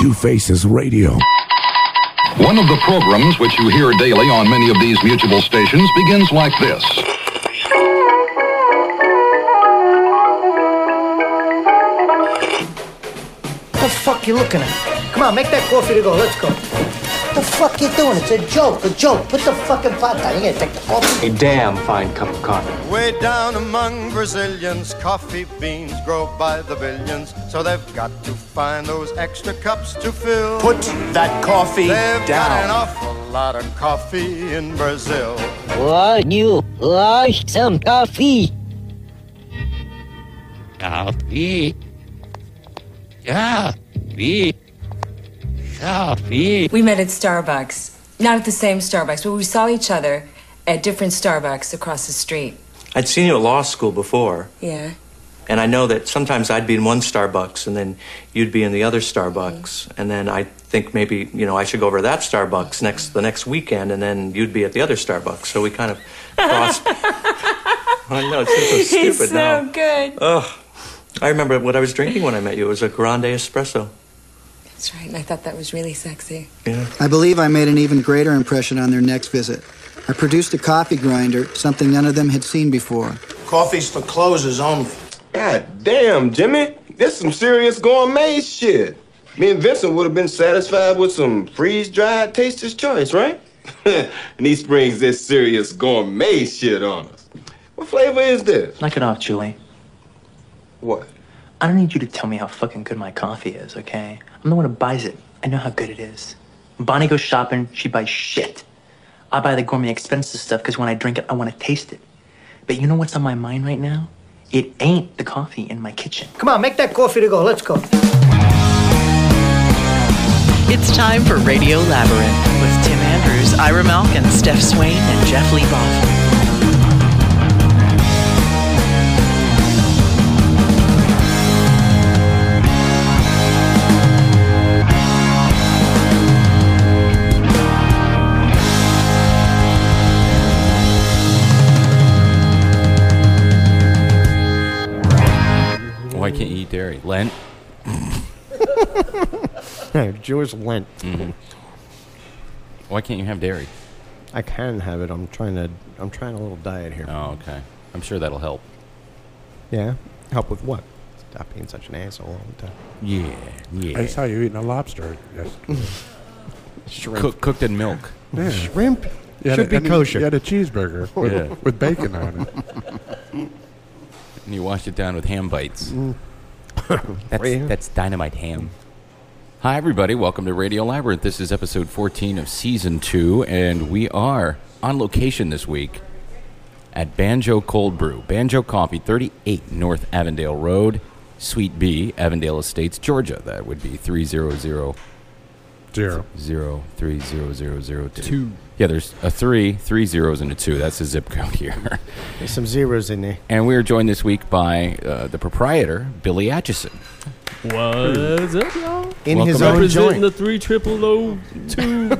Two Faces Radio. One of the programs which you hear daily on many of these mutual stations begins like this. What the fuck you looking at? Come on, make that coffee to go. Let's go. What the fuck you doing? It's a joke. Put the fucking pot down. You gotta take the coffee. A damn fine cup of coffee. Way down among Brazilians, coffee beans grow by the billions, so they've got to find those extra cups to fill. Put that coffee They've down. got an awful lot of coffee in Brazil. Would you like some coffee? Coffee. Coffee. Coffee. We met at Starbucks. Not at the same Starbucks, but we saw each other at different Starbucks across the street. I'd seen you at law school before, Yeah. and I know that sometimes I'd be in one Starbucks, and then you'd be in the other Starbucks, and then I think maybe, I should go over to that Starbucks the next weekend, and then you'd be at the other Starbucks, so we kind of crossed. I know, it seems so stupid He's so now. good. Ugh. I remember what I was drinking when I met you. It was a grande espresso. That's right, and I thought that was really sexy. Yeah. I believe I made an even greater impression on their next visit. I produced a coffee grinder, something none of them had seen before. Coffee's for closers only. God damn, Jimmy. This some serious gourmet shit. Me and Vincent would have been satisfied with some freeze-dried Taster's Choice, right? And he springs this serious gourmet shit on us. What flavor is this? Knock it off, Julie. What? I don't need you to tell me how fucking good my coffee is, okay? I'm the one who buys it. I know how good it is. When Bonnie goes shopping, she buys shit. I buy the gourmet expensive stuff because when I drink it, I want to taste it. But you know what's on my mind right now? It ain't the coffee in my kitchen. Come on, make that coffee to go. Let's go. It's time for Radio Labyrinth with Tim Andrews, Ira Malkin, Steph Swain, and Jeff Leboff. Why can't you eat dairy? Lent? Jewish Lent. Mm-hmm. Why can't you have dairy? I can have it. I'm trying a little diet here. Oh, okay. I'm sure that'll help. Yeah? Help with what? Stop being such an asshole all the time. Yeah. I saw you eating a lobster yesterday. Shrimp. Cooked in milk. Yeah. Shrimp? You Should be kosher. You had a cheeseburger with bacon on it. And you washed it down with ham bites. That's dynamite ham. Hi, everybody. Welcome to Radio Labyrinth. This is episode 14 of Season 2, and we are on location this week at Banjo Cold Brew. Banjo Coffee, 38 North Avondale Road, Suite B, Avondale Estates, Georgia. That would be 300 03002. Yeah, there's a 3 zeros, and a 2. That's the zip code here. There's some zeros in there. And we are joined this week by the proprietor, Billy Atchison. What's up, y'all? In his own joint. Representing the 3002.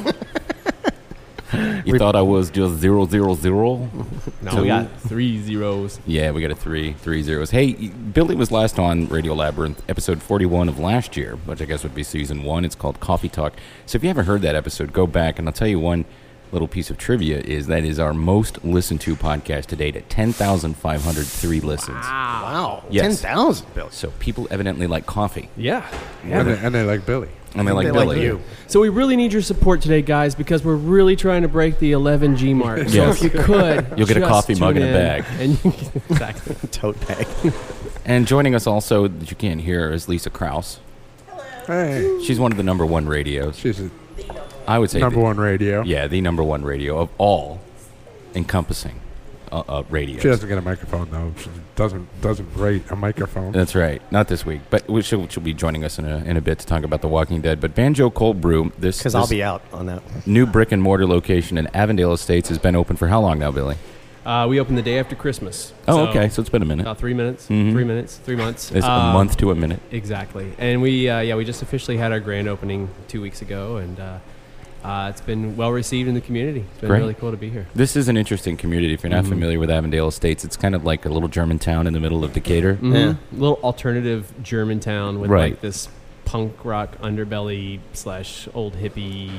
You thought I was just 000? No, we got 3 zeros. Yeah, we got three zeros. Hey, Billy was last on Radio Labyrinth, episode 41 of last year, which I guess would be season 1. It's called Coffee Talk. So if you haven't heard that episode, go back, and I'll tell you one little piece of trivia is that is our most listened to podcast to date at 10,503 listens. Wow. Yes. 10,000, Billy. So people evidently like coffee. Yeah. And they like Billy. And they like Billy. you. So we really need your support today, guys, because we're really trying to break the 11G mark. So Yes. if you could, You'll get a just coffee mug tune and a bag. And exactly. Tote bag. And joining us also, that you can't hear, is Lisa Krause. Hey. She's one of the number one radios. She's I would say number one radio. Yeah, the number one radio of all encompassing radios. She doesn't get a microphone, though. She doesn't rate a microphone. That's right. Not this week. But she'll be joining us in a bit to talk about The Walking Dead. But Banjo Cold Brew, Because I'll be out on that. new brick and mortar location in Avondale Estates has been open for how long now, Billy? We opened the day after Christmas. Oh, okay. So it's been a minute. About 3 minutes. Mhm. 3 minutes. 3 months. It's a month to a minute. Exactly. And we just officially had our grand opening 2 weeks ago, and it's been well received in the community. It's been Great. really cool to be here. This is an interesting community. If you're not familiar with Avondale Estates, it's kind of like a little German town in the middle of Decatur. Mm-hmm. Yeah. Little alternative German town with Right. like this punk rock underbelly / old hippie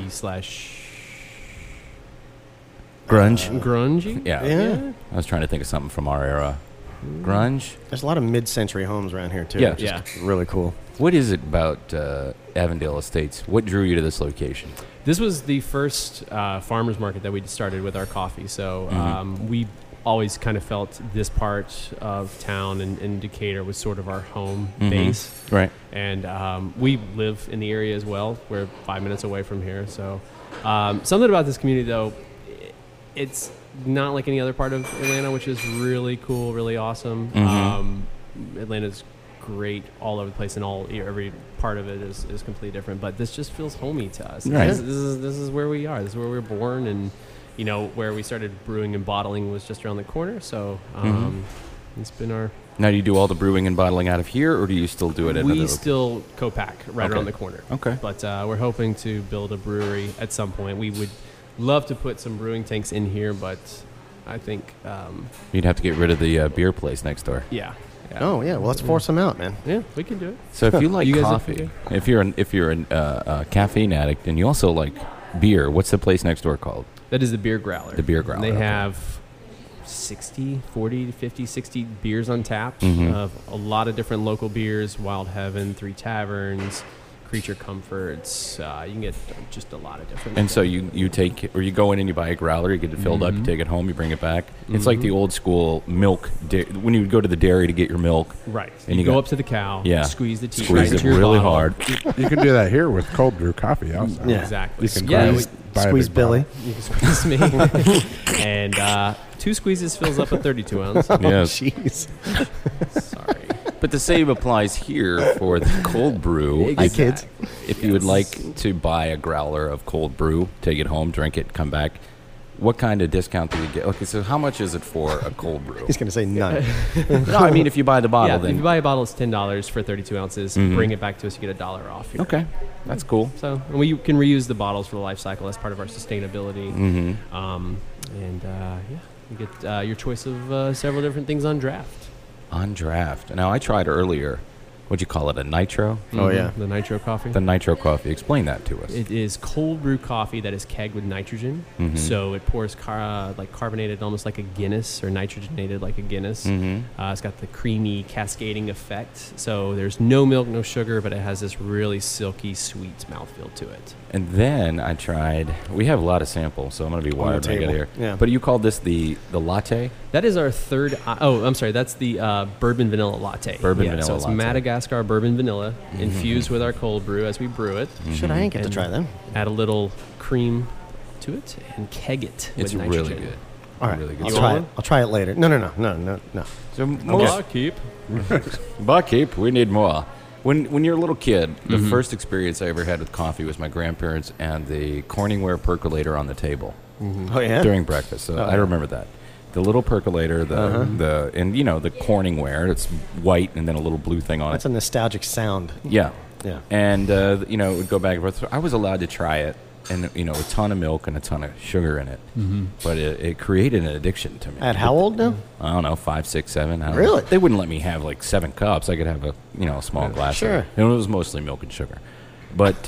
/ grungy. Yeah. I was trying to think of something from our era. Grunge. There's a lot of mid-century homes around here too. Yeah. Which is really cool. What is it about Avondale Estates? What drew you to this location? This was the first farmers market that we started with our coffee. So we always kind of felt this part of town in Decatur was sort of our home base. Right. And we live in the area as well. We're 5 minutes away from here. So something about this community, though, it's not like any other part of Atlanta, which is really cool, really awesome. Atlanta's great all over the place, and every part of it is completely different. But this just feels homey to us. Right. This is where we are. This is where we were born, and where we started brewing and bottling was just around the corner. So it's been our. Now, do you do all the brewing and bottling out of here, or do you still do it at We still co-pack right Okay. around the corner. Okay. But we're hoping to build a brewery at some point. We would love to put some brewing tanks in here, but I think You'd have to get rid of the beer place next door. yeah. Oh yeah, well let's force them out, man. Yeah, we can do it. So if you like You guys coffee, okay? if you're a caffeine addict and you also like beer, what's the place next door called? That is the Beer Growler. The Beer Growler. And they okay. have 40 to 50, 60 beers on tap Mhm. of a lot of different local beers, Wild Heaven, Three Taverns, Creature Comforts. You can get just a lot of different And so you take, or you go in and you buy a growler, you get it filled up, you take it home, you bring it back. It's like the old school milk, when you would go to the dairy to get your milk. Right. And you go up to the cow, squeeze the tea squeeze right it into your really bottle. hard. You can do that here with cold brew coffee also. Yeah. Exactly. You can buy a Squeeze big Billy. You can squeeze me. And 2 squeezes fills up a 32 ounce. Yes. Jeez. Sorry. But the same applies here for the cold brew. Hi, kids. If you would like to buy a growler of cold brew, take it home, drink it, come back, what kind of discount do you get? Okay, so how much is it for a cold brew? He's gonna say none. No, I mean if you buy the bottle, Yeah, then if you buy a bottle, it's $10 for 32 ounces. Bring it back to us, you get $1 off. Here. okay, that's cool. So and we can reuse the bottles for the life cycle. That's part of our sustainability. You get your choice of several different things on draft. On draft. Now I tried earlier. What'd you call it? A nitro? Oh, yeah. The nitro coffee. The nitro coffee. Explain that to us. It is cold brew coffee that is kegged with nitrogen. So it pours like carbonated, almost like a Guinness, or nitrogenated like a Guinness. It's got the creamy cascading effect. So there's no milk, no sugar, but it has this really silky, sweet mouthfeel to it. And then I tried. We have a lot of samples, so I'm going to be wired when I get table. here. Yeah. But you called this the latte? That is our third. I'm sorry. That's the bourbon vanilla latte. Bourbon So vanilla it's latte. Madagascar bourbon vanilla infused with our cold brew as we brew it. Shit, I ain't get to And try them. Add a little cream to it and keg it with It's nitrogen. really good. All right, Really good. I'll try it. I'll try it later. No. So most Keep. Barkeep, we need more. When you're a little kid, the first experience I ever had with coffee was my grandparents and the Corningware percolator on the table Oh yeah. during breakfast. So I remember that. The little percolator, the Corningware, it's white and then a little blue thing on That's it. a nostalgic sound. Yeah. Yeah. And it would go back and forth. So I was allowed to try it, and a ton of milk and a ton of sugar in it. But it created an addiction to me. At how old now? I don't know, 5, 6, 7. I don't know. Really? They wouldn't let me have like 7 cups. I could have a small glass. Sure. Of it. And it was mostly milk and sugar. But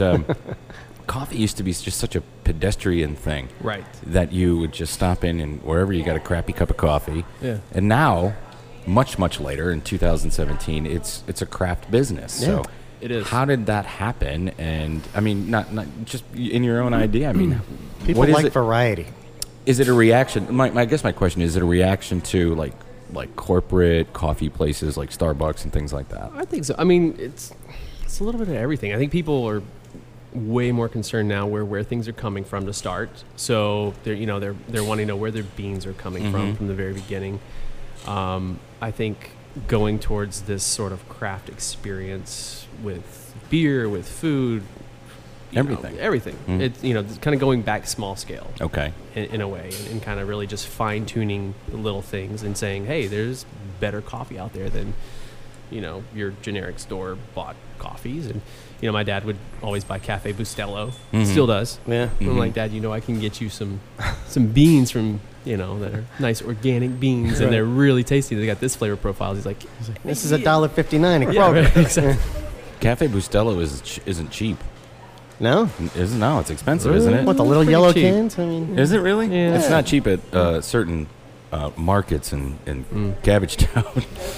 coffee used to be just such a pedestrian thing. Right. That you would just stop in and wherever you got a crappy cup of coffee. Yeah. And now, much, much later in 2017, it's a craft business. Yeah. So It is. how did that happen? And I mean, not just in your own idea. I mean, People what is like it? variety. Is it a reaction? I guess my question is it a reaction to like corporate coffee places like Starbucks and things like that? I think so. I mean, it's a little bit of everything. I think people are way more concerned now where things are coming from to start. So they're wanting to know where their beans are coming from the very beginning. I think going towards this sort of craft experience with beer, with food, Everything. everything. It's it's kind of going back small scale. Okay. In a way, and kind of really just fine tuning the little things and saying, hey, there's better coffee out there than your generic store bought coffees. And my dad would always buy Cafe Bustelo, still does. Yeah. I'm like, Dad, I can get you some beans from that are nice organic beans, and they're really tasty. They got this flavor profile. He's like This is $1.59 at yeah, Kroger. right, exactly. Cafe Bustelo isn't cheap. No? No, it's expensive, Really? isn't it? What, the little yellow cans? I mean, Is it really? Yeah. It's not cheap at certain markets in Cabbage Town.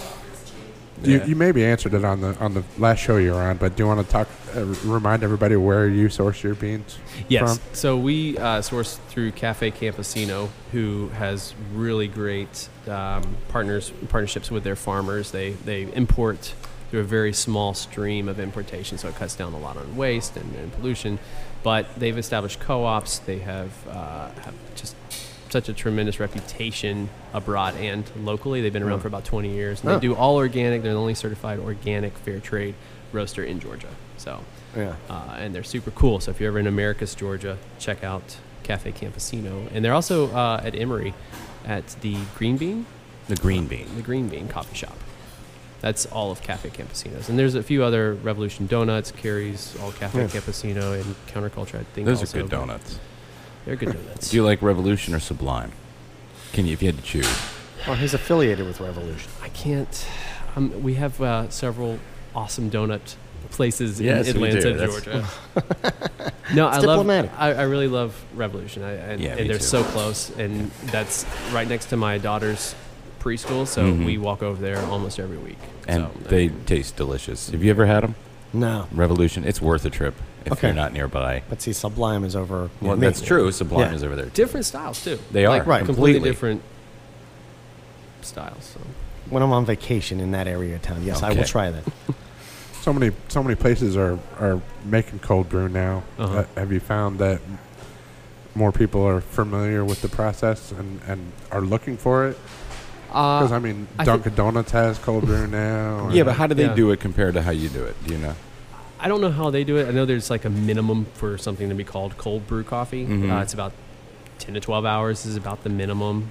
You maybe answered it on the last show you were on, but do you want to remind everybody where you source your beans Yes. from? So we source through Cafe Campesino, who has really great partnerships with their farmers. They import through a very small stream of importation, so it cuts down a lot on waste and pollution. But they've established co-ops. They have just such a tremendous reputation abroad and locally. They've been around for about 20 years. And they do all organic. They're the only certified organic fair trade roaster in Georgia. So, and they're super cool. So if you're ever in Americus, Georgia, check out Cafe Campesino. And they're also at Emory at the Green Bean. The Green Bean. The Green Bean coffee shop. That's all of Cafe Campesinos. And there's a few other Revolution Donuts, Carrie's, all Cafe Campesino, and Counterculture, I think. Those also, are good donuts. They're good donuts. Do you like Revolution or Sublime? If you had to choose? Well, he's affiliated with Revolution. I can't. We have several awesome donut places Yes, in we Atlanta, do. Georgia. No, It's I diplomatic. I really love Revolution, and me they're too. so close, and that's right next to my daughter's preschool, so we walk over there almost every week. And so, they taste delicious. Have you ever had them? No. Revolution. It's worth a trip if you're not nearby. But see, Sublime is over. Well, that's true. Sublime is over there. Too. different styles too. They are like, completely completely different styles. So. When I'm on vacation in that area of town, yes, I will try that. So many places are making cold brew now. Have you found that more people are familiar with the process and are looking for it? Because I mean, Dunkin' Donuts has cold brew now. Yeah, but how do they do it compared to how you do it? Do you know? I don't know how they do it. I know there's like a minimum for something to be called cold brew coffee. It's about 10 to 12 hours is about the minimum.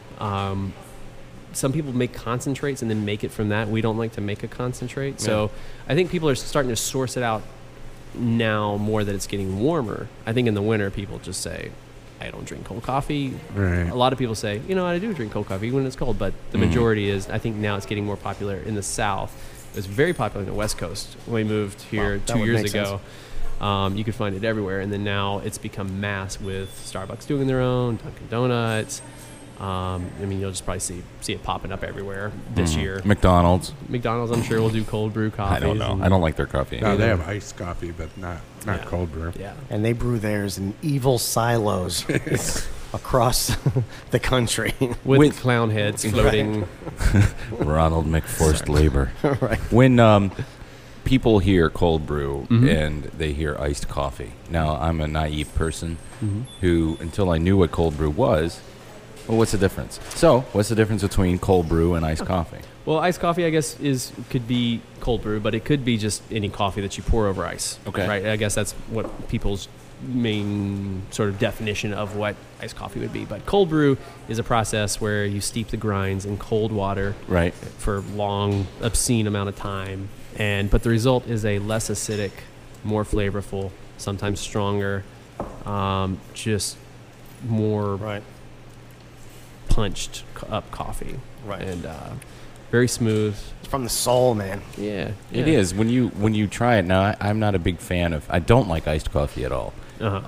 Some people make concentrates and then make it from that. We don't like to make a concentrate. So I think people are starting to source it out now more that it's getting warmer. I think in the winter, people just say, I don't drink cold coffee. Right. A lot of people say, I do drink cold coffee when it's cold, but the majority is, I think now it's getting more popular in the South. It was very popular in the West Coast when we moved here 2 years ago. You could find it everywhere, and then now it's become mass with Starbucks doing their own, Dunkin' Donuts. I mean, you'll just probably see it popping up everywhere this year. McDonald's, I'm sure, will do cold brew coffee. I don't know. I don't like their coffee. No, they have iced coffee, but not cold brew. Yeah. And they brew theirs in evil silos across the country. With clown heads floating. Ronald McForced Labor. Right. When people hear cold brew and they hear iced coffee. Now, I'm a naive person who, until I knew what cold brew was, well, what's the difference? So, what's the difference between cold brew and iced coffee? Well, iced coffee, I guess, could be cold brew, but it could be just any coffee that you pour over ice. Okay. Right? I guess that's what people's main sort of definition of what iced coffee would be. But cold brew is a process where you steep the grinds in cold water for long, obscene amount of time. But the result is a less acidic, more flavorful, sometimes stronger, just more punched up coffee. Right. And very smooth. It's from the soul, man. Yeah. It is. When you try it, now I'm not a big fan of, I don't like iced coffee at all.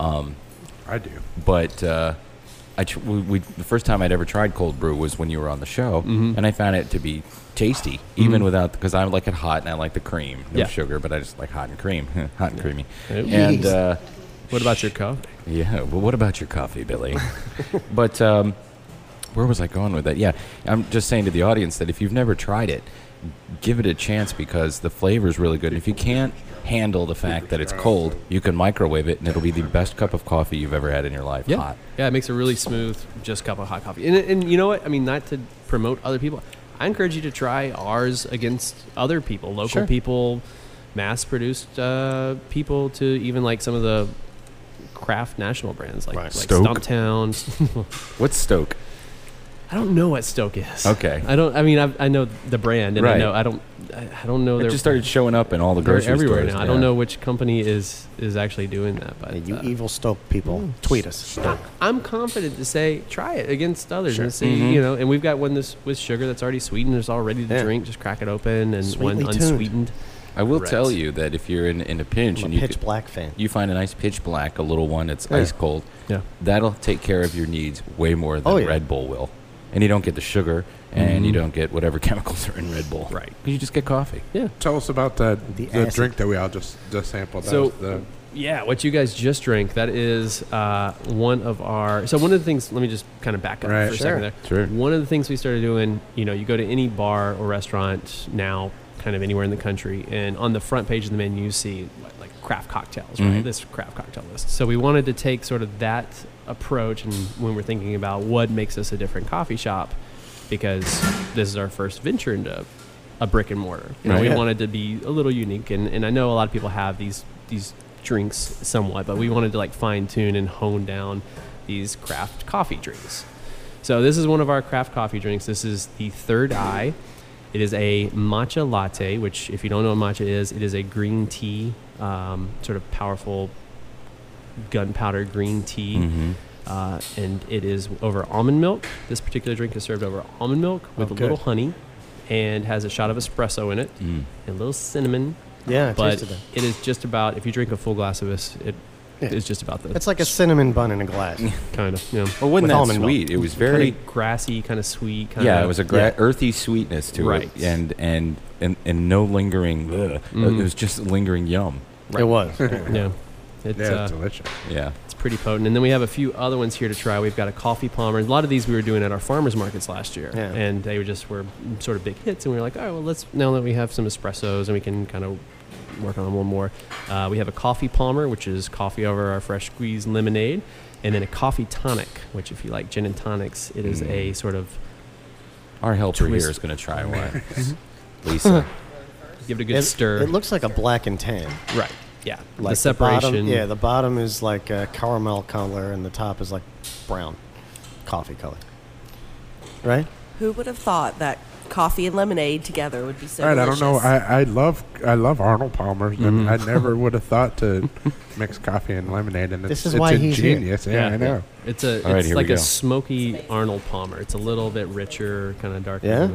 I do. But the first time I'd ever tried cold brew was when you were on the show, and I found it to be tasty, even without, because I like it hot and I like the cream. No sugar, but I just like hot and cream. Hot and creamy. And what about your coffee? Yeah, well, what about your coffee, Billy? But where was I going with that? Yeah, I'm just saying to the audience that if you've never tried it, give it a chance because the flavor is really good. If you can't handle the fact that it's cold, you can microwave it, and it'll be the best cup of coffee you've ever had in your life. Hot. Yeah, it makes a really smooth, just cup of hot coffee. And you know what? I mean, not to promote other people. I encourage you to try ours against other people, local people, mass-produced people, to even like some of the craft national brands like Stoke. Stumptown. What's Stoke? I don't know what Stoke is. Okay. I don't. I mean, I know the brand, and I know I don't know. It just started showing up in all the grocery everywhere stores now. I don't know which company is actually doing that. But you evil Stoke people, tweet us. I'm confident to say try it against others and see. And we've got one with sugar that's already sweetened. It's all ready to drink. Just crack it open, and Sweetly one tuned. unsweetened. I will Right. tell you that if you're in a pinch I'm and a you pitch black fan. you find a nice pitch black, a little one that's Yeah. ice cold, Yeah. that'll take care of your needs way more than Oh, yeah. Red Bull will. And you don't get the sugar, and you don't get whatever chemicals are in Red Bull. Right. You just get coffee. Yeah. Tell us about the acid. drink that we all just sampled. That So, was the yeah, what you guys just drank, that is one of our... So one of the things... Let me just kind of back up Right. for a Sure. second there. Sure. One of the things we started doing, you go to any bar or restaurant now, kind of anywhere in the country, and on the front page of the menu you see like craft cocktails, right? This craft cocktail list. So we wanted to take sort of that approach, and when we're thinking about what makes us a different coffee shop, because this is our first venture into a brick and mortar. We wanted to be a little unique, and I know a lot of people have these drinks somewhat, but we wanted to like fine tune and hone down these craft coffee drinks. So this is one of our craft coffee drinks. This is the Third Eye. It is a matcha latte, which if you don't know what matcha is, it is a green tea, sort of powerful gunpowder green tea. And it is over almond milk. This particular drink is served over almond milk with a little honey, and has a shot of espresso in it, and a little cinnamon. Yeah, I but tasted that. it is just about, if you drink a full glass of this, it is just about the... It's like a cinnamon bun in a glass. Kind of, yeah. Well, wasn't With that almond milk. sweet? It was very... Kind of grassy, kind of sweet. Kind Yeah, of, it was a earthy sweetness to Right. it, and no lingering. It was just lingering yum. It was. Yeah. It's, it's delicious. Yeah. It's pretty potent. And then we have a few other ones here to try. We've got a coffee palmer. A lot of these we were doing at our farmers markets last year. Yeah. And they were sort of big hits. And we were like, oh, well, now that we have some espressos and we can kind of work on one more. We have a coffee palmer, which is coffee over our fresh squeezed lemonade. And then a coffee tonic, which if you like gin and tonics, it is a sort of... Our helper twist. here is going to try one. Lisa. Give it a good stir. It looks like a black and tan. Right. Yeah. Like the separation. The bottom is like a caramel color, and the top is like brown, coffee color. Right? Who would have thought that coffee and lemonade together would be so All right, delicious? I don't know. I love Arnold Palmer's, and I never would have thought to mix coffee and lemonade, and This it's is why he's here. ingenious. Yeah, I know. It's All right, here we like go. a smoky Arnold Palmer. It's a little bit richer, kind of darker. Yeah?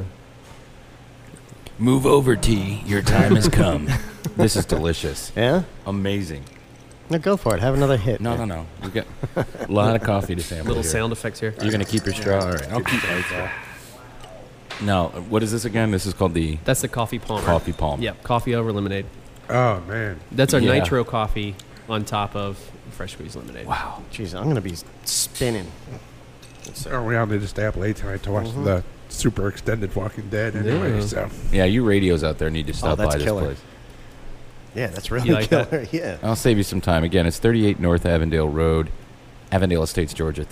Move over, T. Your time has come. This is delicious. Yeah? Amazing. No, go for it. Have another hit. No. We got a lot of coffee to sample. Little here. sound effects here. You're going to keep your straw? All right. I'll keep my straw. Now, what is this again? This is called the... That's the coffee palmer. Coffee palmer. Yep, coffee over lemonade. Oh, man. That's our Yeah. nitro coffee on top of fresh squeezed lemonade. Wow. Jeez, I'm going to be spinning. Oh, we all need to stay up late tonight to watch the super extended Walking Dead anyway, Yeah. so... Yeah, you radios out there need to stop that's by this killer. place. Yeah, that's really You like killer. that? Yeah. I'll save you some time. Again, it's 38 North Avondale Road, Avondale Estates, Georgia,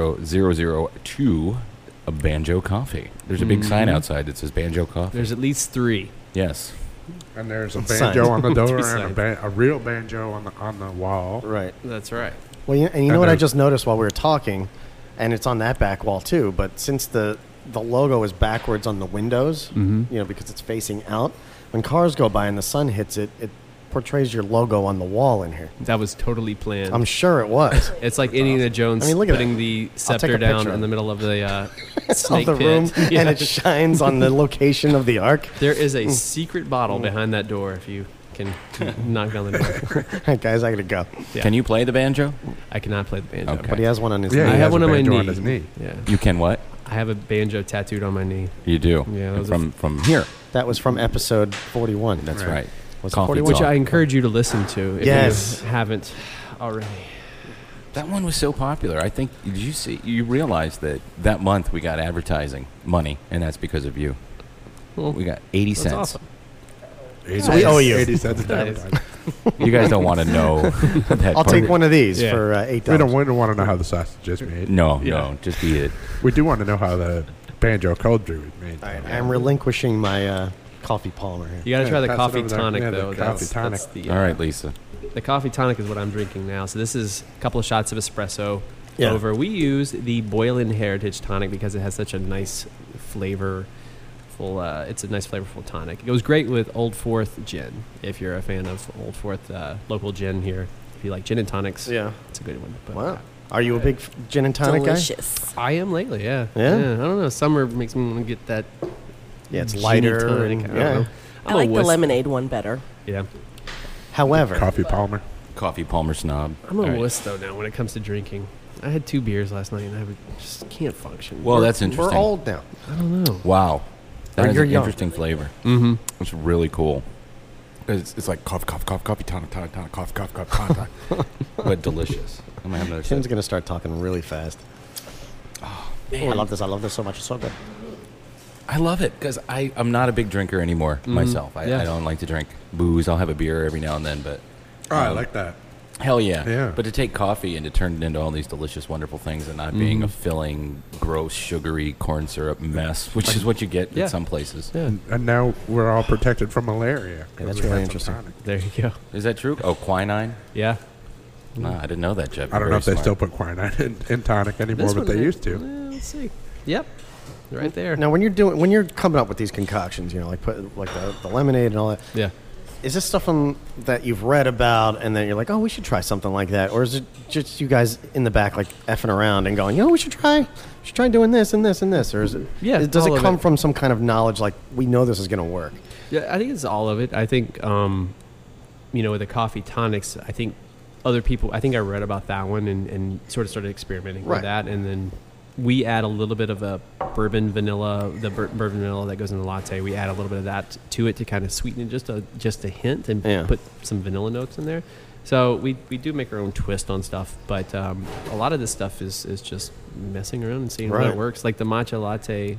30002, a Banjo Coffee. There's a big sign outside that says Banjo Coffee. There's at least 3. Yes. And there's a Sign. banjo on the door Three and a real banjo on the wall. Right. That's right. Well, you know And what I there's- just noticed while we were talking, and it's on that back wall too, but since the logo is backwards on the windows, because it's facing out, when cars go by and the sun hits it, it portrays your logo on the wall in here. That was totally planned. I'm sure it was. It's like Indiana Jones I mean, look at putting that. the I'll take scepter a down picture. in the middle of the of snake the pit. room, Yeah. and it shines on the location of the ark. There is a secret bottle behind that door if you can knock down the door. All right, guys, I gotta go. Yeah. Can you play the banjo? I cannot play the banjo. Okay. But he has one on his Yeah, knee. I he have has one a on my banjo knee. on his knee. Yeah. You can what? I have a banjo tattooed on my knee. You do. Yeah, that was from here. That was from episode 41. That's right. Was it Coffee 41? Which I encourage you to listen to if Yes. you haven't already. That one was so popular. I think you realize that month we got advertising money, and that's because of you. Well, We got 80 that's cents. awesome. So we owe you. 80 cents an Nice. advertising. You guys don't want to know that. I'll part. take one of these Yeah. for $8. We don't want to know how the sausage is made. No, just eat it. We do want to know how the banjo cold brew is made. All right, I'm relinquishing my coffee palmer here. You got to try the pass it coffee over there. tonic, Yeah, the though. coffee That's tonic. the, All right, Lisa. The coffee tonic is what I'm drinking now. So this is a couple of shots of espresso Yeah. over. We use the Boylan Heritage Tonic because it has such a nice flavorful. It's a nice flavorful tonic. It goes great with Old Forth gin. If you're a fan of Old Forth local gin here, if you like gin and tonics, Yeah. it's a good one. But, Wow. Are you a big gin and tonic Delicious. I am lately, yeah. Yeah? I don't know. Summer makes me want to get that. guy? Yeah, it's gin lighter. tonic. And, I don't yeah. know. I like the lemonade one better. Yeah. However, Coffee Palmer. Coffee Palmer snob. I'm a All right. wuss though now when it comes to drinking. I had 2 beers last night and I just can't function. Well, that's interesting. We're old now. I don't know. Wow. That is you're an young. interesting flavor. Mm-hmm. It's really cool. It's like coffee, tonic, coffee, tonic. But delicious. I'm gonna have another Tim's sip. going to start talking really fast. Oh, I love this. I love this so much. It's so good. I love it because I'm not a big drinker anymore myself. I don't like to drink booze. I'll have a beer every now and then, but I like that. hell yeah. Yeah. But to take coffee and to turn it into all these delicious, wonderful things and not being a filling, gross, sugary corn syrup mess, which is what you get in some places. Yeah. And now we're all protected from malaria. Yeah, that's really interesting. There you go. Is that true? Oh, quinine? Yeah. No, I didn't know that, Jeff. I don't You're know if very they smart. still put quinine in tonic anymore, This but one they used to. Let's see. Yep. Right there. Now, when you're coming up with these concoctions, like the lemonade and all that. Yeah. Is this stuff that you've read about and then you're like, oh, we should try something like that? Or is it just you guys in the back like effing around and going, we should try doing this and this and this? Or is it, does it come from some kind of knowledge like we know this is going to work? Yeah, I think it's all of it. I think, with the coffee tonics, I think other people, I read about that one and sort of started experimenting with that. And then we add a little bit of a bourbon vanilla, bourbon vanilla that goes in the latte. We add a little bit of that to it to kind of sweeten it just a hint and put some vanilla notes in there. So we do make our own twist on stuff, but a lot of this stuff is just messing around and seeing how it works. Like the matcha latte,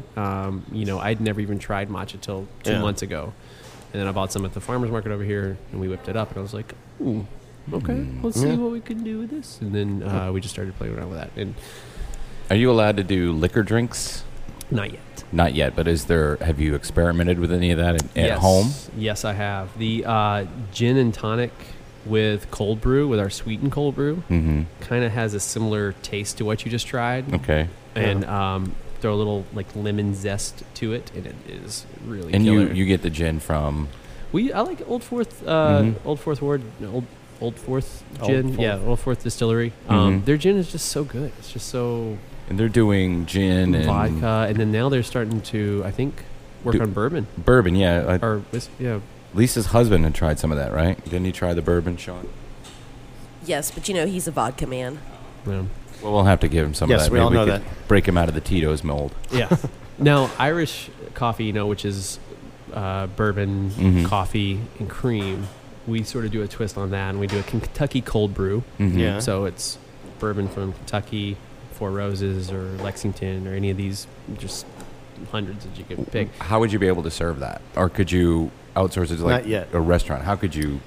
I'd never even tried matcha till 2 months ago. And then I bought some at the farmer's market over here and we whipped it up and I was like, ooh, okay, let's see what we can do with this. And then we just started playing around with that. And Are you allowed to do liquor drinks? Not yet. Not yet, but have you experimented with any of that at home? Yes, I have. The gin and tonic with cold brew, with our sweetened cold brew, kind of has a similar taste to what you just tried. Okay. And throw a little like lemon zest to it, and it is really And killer. you get the gin from? I like Old Fourth, Old Fourth Ward, Old Fourth gin. Yeah, Old Fourth Distillery. Their gin is just so good. It's just so. And they're doing gin and vodka, and then now they're starting to, I think, work on bourbon. Bourbon, yeah. Yeah. Lisa's husband had tried some of that, right? Didn't he try the bourbon, Sean? Yes, but he's a vodka man. Yeah. Well, we'll have to give him some of that. Yes, we all know that. Break him out of the Tito's mold. Yeah. Now, Irish coffee, which is bourbon, coffee, and cream, we sort of do a twist on that, and we do a Kentucky cold brew. Yeah. So it's bourbon from Kentucky, Four Roses, or Lexington, or any of these, just hundreds that you could pick. How would you be able to serve that? Or could you outsource it to like Not yet. a restaurant? How could you?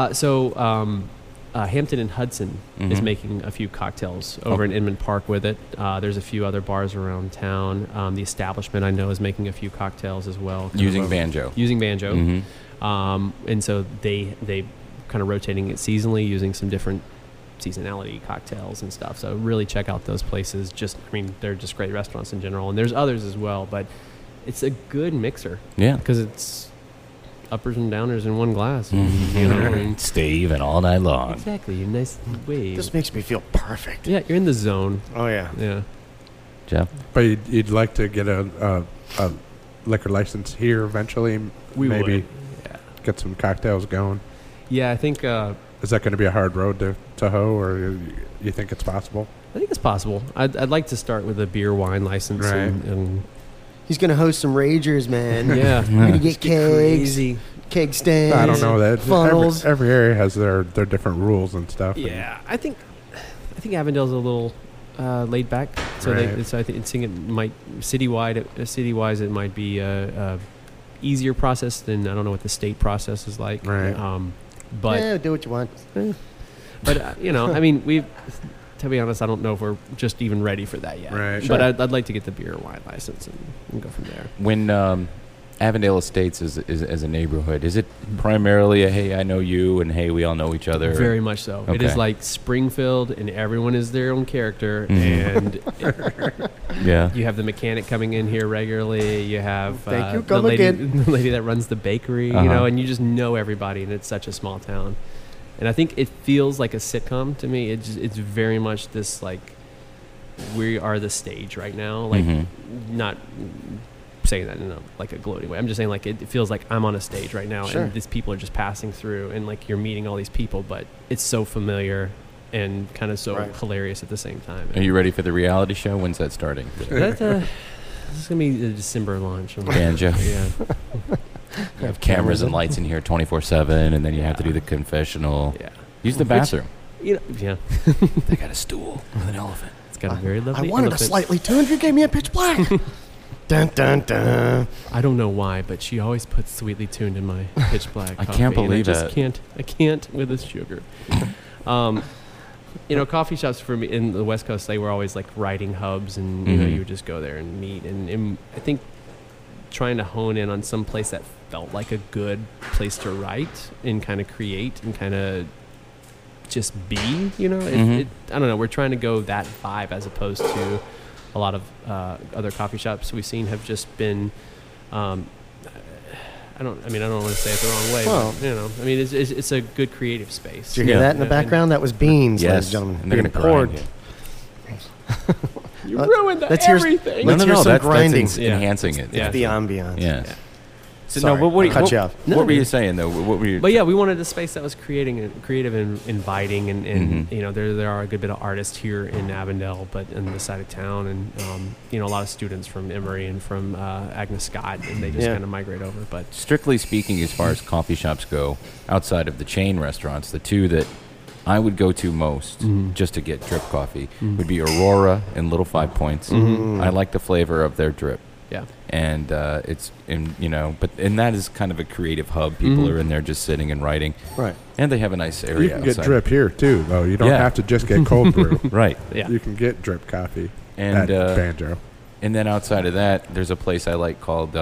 Hampton and Hudson is making a few cocktails over in Inman Park with it. There's a few other bars around town. The Establishment, I know, is making a few cocktails as well. Using banjo. Using banjo. And so they kind of rotating it seasonally, using some different seasonality cocktails and stuff. So really check out those places. They're just great restaurants in general. And there's others as well, but it's a good mixer. Yeah. Because it's uppers and downers in one glass. Stay even all night long. Exactly. A nice wave. This makes me feel perfect. Yeah, you're in the zone. Oh, yeah. Yeah. Jeff? But you'd like to get a liquor license here eventually? We maybe would. Yeah. Get some cocktails going? Yeah, I think... is that going to be a hard road to hoe, or you think it's possible? I think it's possible. I'd like to start with a beer wine license. Right. And He's going to host some ragers, man. Yeah. We're going to get kegs, crazy. keg stands. I don't know that. Funnels. Every area has their different rules and stuff. Yeah, I think Avondale's a little laid back. So Right. I think it might city-wise it might be a easier process than, I don't know what the state process is like. Right. But yeah, do what you want. But to be honest, I don't know if we're just even ready for that yet. Right. But Sure. I'd like to get the beer wine license and go from there. When Avondale Estates is as a neighborhood, is it primarily a hey, I know you, and hey, we all know each other? Very much so. Okay. It is like Springfield, and everyone is their own character. And yeah, you have the mechanic coming in here regularly. You have Thank you, the come lady, again. the lady that runs the bakery. And you just know everybody, and it's such a small town. And I think it feels like a sitcom to me. It's very much this like we are the stage right now, like not saying that in a gloating way. I'm just saying like it feels like I'm on a stage right now, Sure. and these people are just passing through, and like you're meeting all these people, but it's so familiar and kind of so hilarious at the same time. Are you ready for the reality show? When's that starting? This is gonna be the December launch. Banjo. Yeah. You have cameras and lights in here 24/7, and then you have to do the confessional. Yeah. Use the bathroom. Yeah. They got a stool with an elephant. It's got a very lovely. I wanted elephant. a slightly tuned. You gave me a pitch black. Dun dun dun. I don't know why, but she always puts Sweetly Tuned in my pitch black. I coffee, can't believe and I it. just can't with this sugar. Coffee shops for me in the West Coast, they were always like writing hubs, and you would just go there and meet. And I think trying to hone in on some place that felt like a good place to write and kind of create and kind of just be, I don't know. We're trying to go that vibe as opposed to a lot of other coffee shops we've seen have just been. I don't want to say it the wrong way. Well, but, it's a good creative space. Did you hear that in the background? That was beans, Yes. ladies and gentlemen. And they're Being gonna grind poured. You ruined Let's hear- everything. let's hear some that's grinding. enhancing it. Yeah. The ambiance. Yes. So Sorry, no, but what, I cut what, you off. what were you saying though? What were you? But yeah, we wanted a space that was creative and inviting, and Mhm. there are a good bit of artists here in Avondale, but in the side of town, and a lot of students from Emory and from Agnes Scott, and they just kind of migrate over. But Strictly speaking, as far as coffee shops go, outside of the chain restaurants, the two that I would go to most just to get drip coffee would be Aurora and Little 5 Points. I like the flavor of their drip. Yeah. And it's and that is kind of a creative hub. People are in there just sitting and writing. Right. And they have a nice area You can outside. get drip here too, though. You don't Yeah. have to just get cold brew. Right. Yeah. You can get drip coffee And at Banjo. And then outside of that, there's a place I like called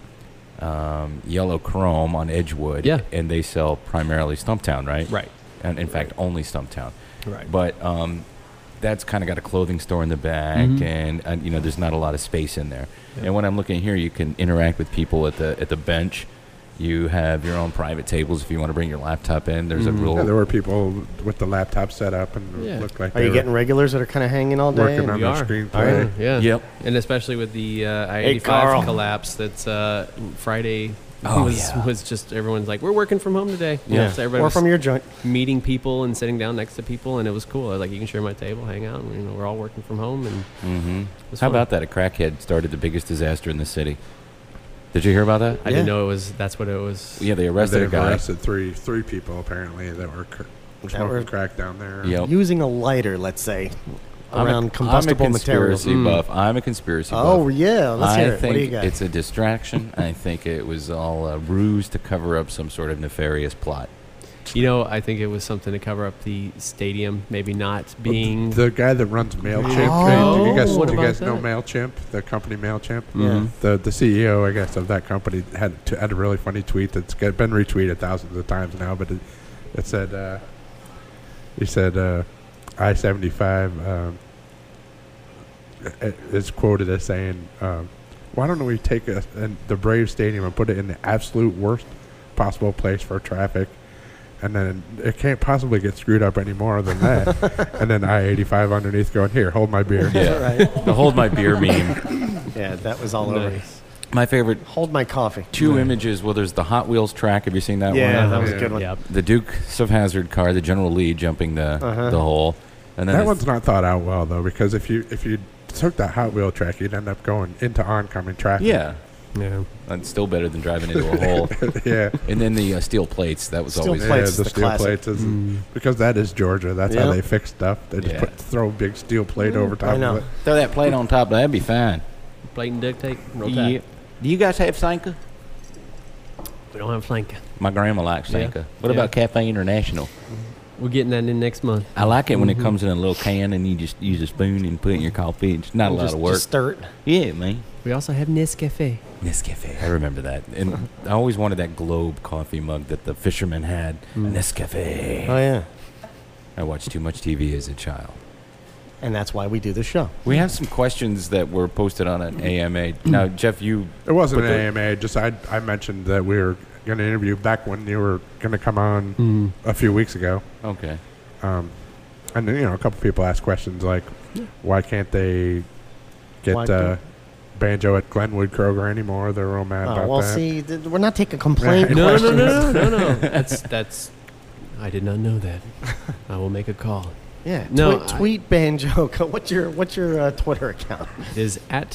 Yellow Chrome on Edgewood. Yeah. And they sell primarily Stumptown, right? Right. And in fact, only Stumptown. Right. But that's kind of got a clothing store in the back, and there's not a lot of space in there. Yeah. And when I'm looking here, you can interact with people at the bench. You have your own private tables if you want to bring your laptop in. There's a real. Yeah, there were people with the laptop set up and Yeah. looked like Are they you were getting regulars that are kind of hanging all day? working on We their are. screenplay. Yeah. Yep. And especially with the Hey, I-85 Carl. collapse, that's Friday. Oh, was just everyone's like, we're working from home today. Yeah. So everybody Or was from your joint. meeting people and sitting down next to people, and it was cool. I was like, you can share my table, hang out, and we're all working from home. And it was How fun. about that? A crackhead started the biggest disaster in the city. Did you hear about that? I didn't know that's what it was. Yeah, they arrested a They've guy. arrested three people apparently that were smoking crack down there. Yep. Using a lighter, let's say, around combustible I'm a materials. conspiracy buff. I'm a conspiracy buff. Oh, yeah. Let's hear I it. What think do you got? it's a distraction. I think it was all a ruse to cover up some sort of nefarious plot. I think it was something to cover up the stadium, maybe not being. The guy that runs MailChimp. Oh, do you what guys know about MailChimp, the company MailChimp? Yeah. The CEO, I guess, of that company had a really funny tweet that's been retweeted thousands of times now, but it said, he said, I-75 is quoted as saying, why don't we take the Braves Stadium and put it in the absolute worst possible place for traffic? And then it can't possibly get screwed up any more than that. And then I-85 underneath going, here, hold my beer. Yeah. The hold my beer meme. Yeah, that was all over. My favorite. Hold my coffee. Two images. Well, there's the Hot Wheels track. Have you seen that Yeah, one? that was a good one. Yep. The Dukes of Hazzard car, the General Lee jumping the hole. And then That one's not thought out well, though, because if you took that Hot Wheel track, you'd end up going into oncoming traffic. Yeah. Yeah. That's still better than driving into a hole. Yeah. And then the steel plates. That was Steel always plates. Yeah, the the steel classic. plates is because that is Georgia. That's how Yeah. they fix stuff. They just Yeah. throw a big steel plate over top I know. of it. Throw that plate on top. That'd be fine. Plate and duct tape. Roll Yeah. Tide. Do you guys have Sanka? We don't have flank. My grandma likes Yeah. Sanka. What Yeah. about Cafe International? We're getting that in next month. I like it when it comes in a little can and you just use a spoon and put it in your coffee. It's not a lot Just, of work. just stir it. Yeah, man. We also have Nescafe. Nescafe. I remember that. And I always wanted that Globe coffee mug that the fisherman had. Nescafe. Oh, yeah. I watched too much TV as a child. And that's why we do the show. We have some questions that were posted on an AMA. Now, Jeff, you... It wasn't put an the- AMA. Just I mentioned that we were going to interview back when you were going to come on a few weeks ago. Okay. And then, a couple people asked questions like, why can't they Why get don't- banjo at Glenwood Kroger anymore. They're real mad about well, that. see, we're not taking complaint No. questions. That's. I did not know that. I will make a call. Yeah. No. Tweet banjo. What's your Twitter account? Is at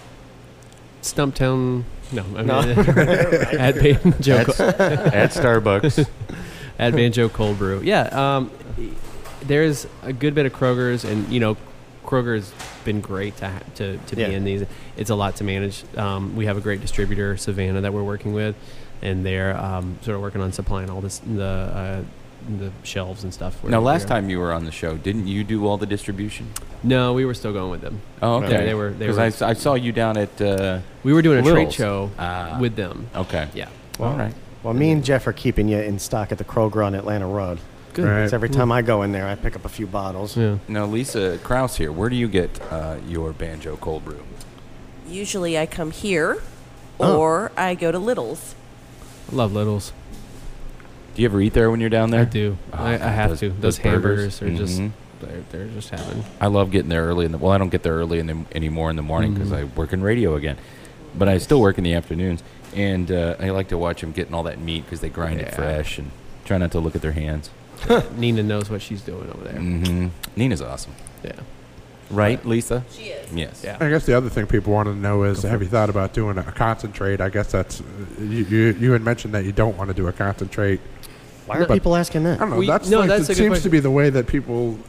Stumptown. No. I mean, No. at Banjo. At Starbucks. At Banjo Cold Brew. Yeah. There's a good bit of Kroger's, and Kroger's been great to be in these. It's a lot to manage. We have a great distributor, Savannah, that we're working with, and they're sort of working on supplying all this the shelves and stuff. Now, last time you were on the show, didn't you do all the distribution? No, we were still going with them. Oh, okay. They were. Because I saw you down at. We were doing a trade Little's. show with them. Okay. Yeah. All right. Well, me and Jeff are keeping you in stock at the Kroger on Atlanta Road. Good. Right. Because every time I go in there, I pick up a few bottles. Yeah. Now, Lisa Krause here. Where do you get your Banjo Cold Brew? Usually I come here, Oh. or I go to Little's. I love Little's. Do you ever eat there when you're down there? I do. Oh, I God, have to. Those burgers. hamburgers are just Mhm. they're just heaven. I love getting there early. Well, I don't get there early anymore in the morning because I work in radio again. But I still work in the afternoons. And I like to watch them getting all that meat because they grind it fresh and try not to look at their hands. Nina knows what she's doing over there. Mm-hmm. Nina's awesome. Yeah. Right, Lisa? She is. Yes. Yeah. I guess the other thing people want to know is, have you thought about doing a concentrate? I guess that's you had mentioned that you don't want to do a concentrate. Why are people asking that? I don't know. That's no, like, that's it a good seems question. to be the way that people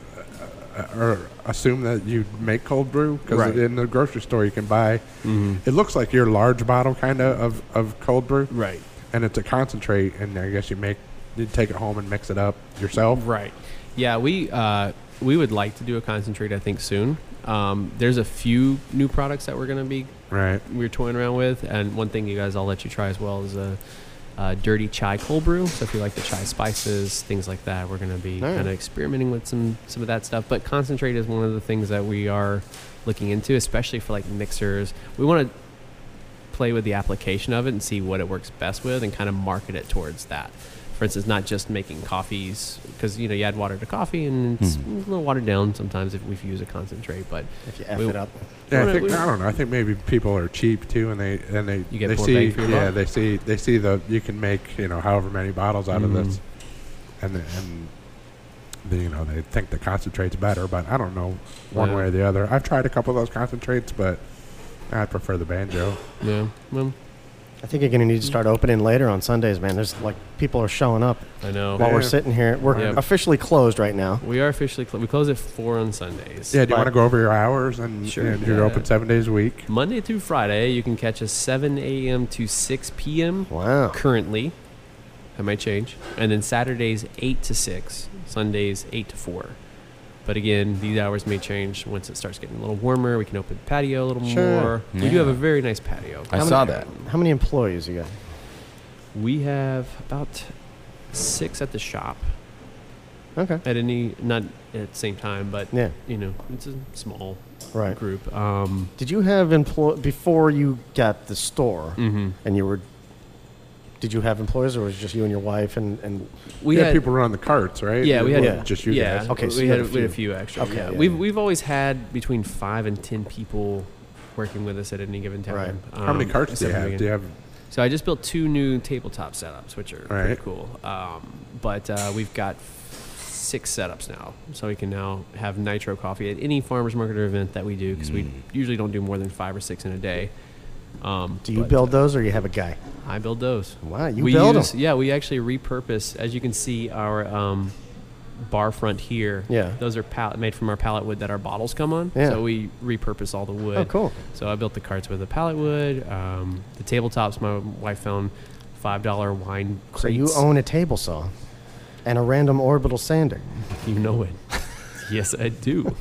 assume that you make cold brew, because Right. in the grocery store you can buy. It looks like your large bottle kind of cold brew, Right. and it's a concentrate, and I guess you take it home and mix it up yourself. Right. Yeah, we would like to do a concentrate, I think, soon. There's a few new products that we're going to be we're toying around with, and one thing, you guys, I'll let you try as well is a dirty chai cold brew. So if you like the chai spices, things like that, we're going to be kind of experimenting with some of that stuff. But concentrate is one of the things that we are looking into, especially for like mixers. We want to play with the application of it and see what it works best with, and kind of market it towards that. For instance, not just making coffees, because you add water to coffee and it's a little watered down sometimes if we use a concentrate. But if you F it up, yeah, I don't know. I think maybe people are cheap too, and they You get they more see bang for your buck. they see the you can make however many bottles out of this, and they think the concentrate's better, but I don't know one way or the other. I've tried a couple of those concentrates, but I prefer the banjo. Yeah, well, I think you're going to need to start opening later on Sundays, man. There's people are showing up. I know. While we're sitting here, we're officially closed right now. We are officially we close at 4 on Sundays. Yeah, do you want to go over your hours? And you're open 7 days a week. Monday through Friday, you can catch us 7 a.m. to 6 p.m. Wow. Currently, that might change. And then Saturdays 8 to 6, Sundays 8 to 4. But again, these hours may change once it starts getting a little warmer. We can open the patio a little more. Yeah. We do have a very nice patio. I saw that. How many employees you got? We have about 6 at the shop. Okay. Not at the same time, but it's a small group. Did you have before you got the store, and you were? Did you have employees, or was it just you and your wife and we had people run the carts, right? Yeah, we had just you guys. Okay, so we had a few actually. Okay, yeah. yeah, We've always had between 5 and 10 people working with us at any given time. Right. How many carts do you have? Do you have? So I just built 2 new tabletop setups, which are pretty cool. But we've got 6 setups now, so we can now have nitro coffee at any farmers market or event that we do, because we usually don't do more than 5 or 6 in a day. Do you build those, or you have a guy? I build those. Wow, you build them? Yeah, we actually repurpose. As you can see, our bar front here. Yeah. Those are made from our pallet wood that our bottles come on. Yeah. So we repurpose all the wood. Oh, cool. So I built the carts with the pallet wood. The tabletops, my wife found $5 wine crates. So you own a table saw and a random orbital sander. You know it. Yes, I do.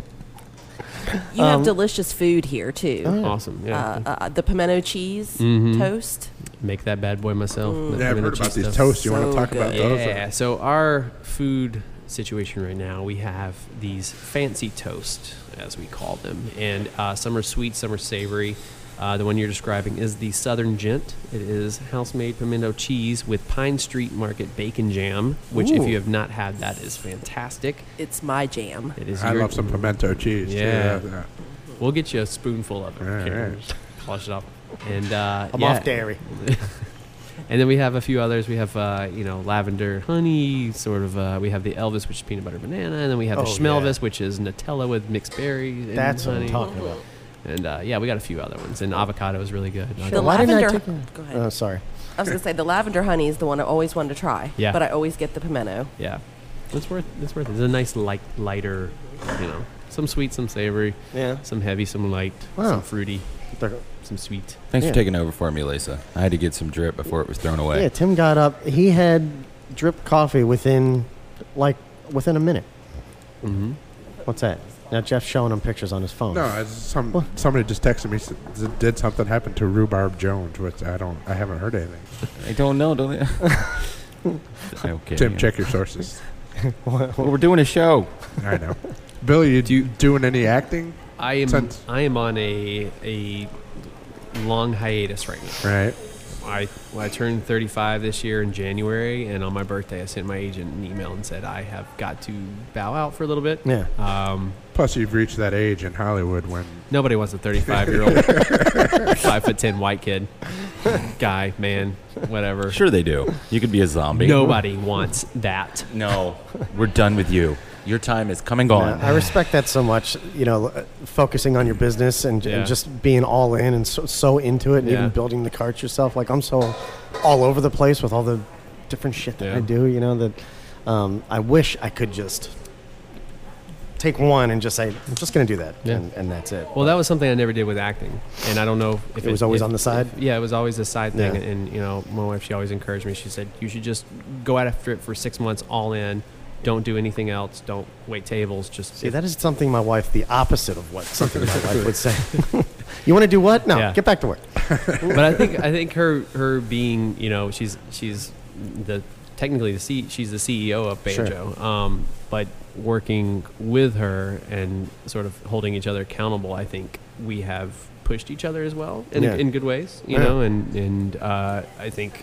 You have delicious food here too. Awesome. Yeah. The pimento cheese toast. Make that bad boy myself. Yeah, I've heard about these toasts. You want to talk about those? Yeah. So our food situation right now, we have these fancy toast, as we call them, and some are sweet, some are savory. The one you're describing is the Southern Gent. It is house-made pimento cheese with Pine Street Market bacon jam, which, if you have not had, that is fantastic. It's my jam. It is. I love some pimento cheese. Yeah. Too. We'll get you a spoonful of it. All right. Polish it off. And I'm off dairy. And then we have a few others. We have lavender honey, sort of. We have the Elvis, which is peanut butter banana, and then we have the Schmelvis, which is Nutella with mixed berries. And That's honey. what I'm talking about. And we got a few other ones. And avocado is really good. The lavender. Go ahead. Oh, sorry. I was gonna say the lavender honey is the one I always wanted to try. Yeah. But I always get the pimento. Yeah, it's worth it. It's a nice lighter, some sweet, some savory, some heavy, some light, some fruity, some sweet. Thanks for taking over for me, Lisa. I had to get some drip before it was thrown away. Yeah, Tim got up. He had drip coffee within a minute. Mm-hmm. What's that? Now Jeff's showing him pictures on his phone. No, somebody just texted me. Did something happen to Rhubarb Jones? Which I haven't heard anything. I don't know, don't they? Okay. Tim, check your sources. Well, we're doing a show. I know. Billy, you doing any acting? I am on a long hiatus right now. Right. I turned 35 this year in January, and on my birthday, I sent my agent an email and said I have got to bow out for a little bit. Yeah. Plus, you've reached that age in Hollywood when nobody wants a 35-year-old 5'10" white kid, guy, man, whatever. Sure they do. You could be a zombie. Nobody wants that. No, we're done with you. Your time is come and gone. I respect that so much. Focusing on your business and just being all in and so into it, and even building the carts yourself. Like I'm so all over the place with all the different shit that I do. That I wish I could just take one and just say, I'm just going to do that, and that's it. Well, that was something I never did with acting, and I don't know if it was always on the side. It was always a side thing, Yeah. and my wife, she always encouraged me. She said, you should just go out after it for 6 months, all in. Don't do anything else. Don't wait tables. Just see, that is something my wife, the opposite of what something my wife would say. You want to do what? No, get back to work. But I think her being, she's technically she's the CEO of Banjo. Sure. But working with her and sort of holding each other accountable, I think we have pushed each other as well in good ways, you know, and I think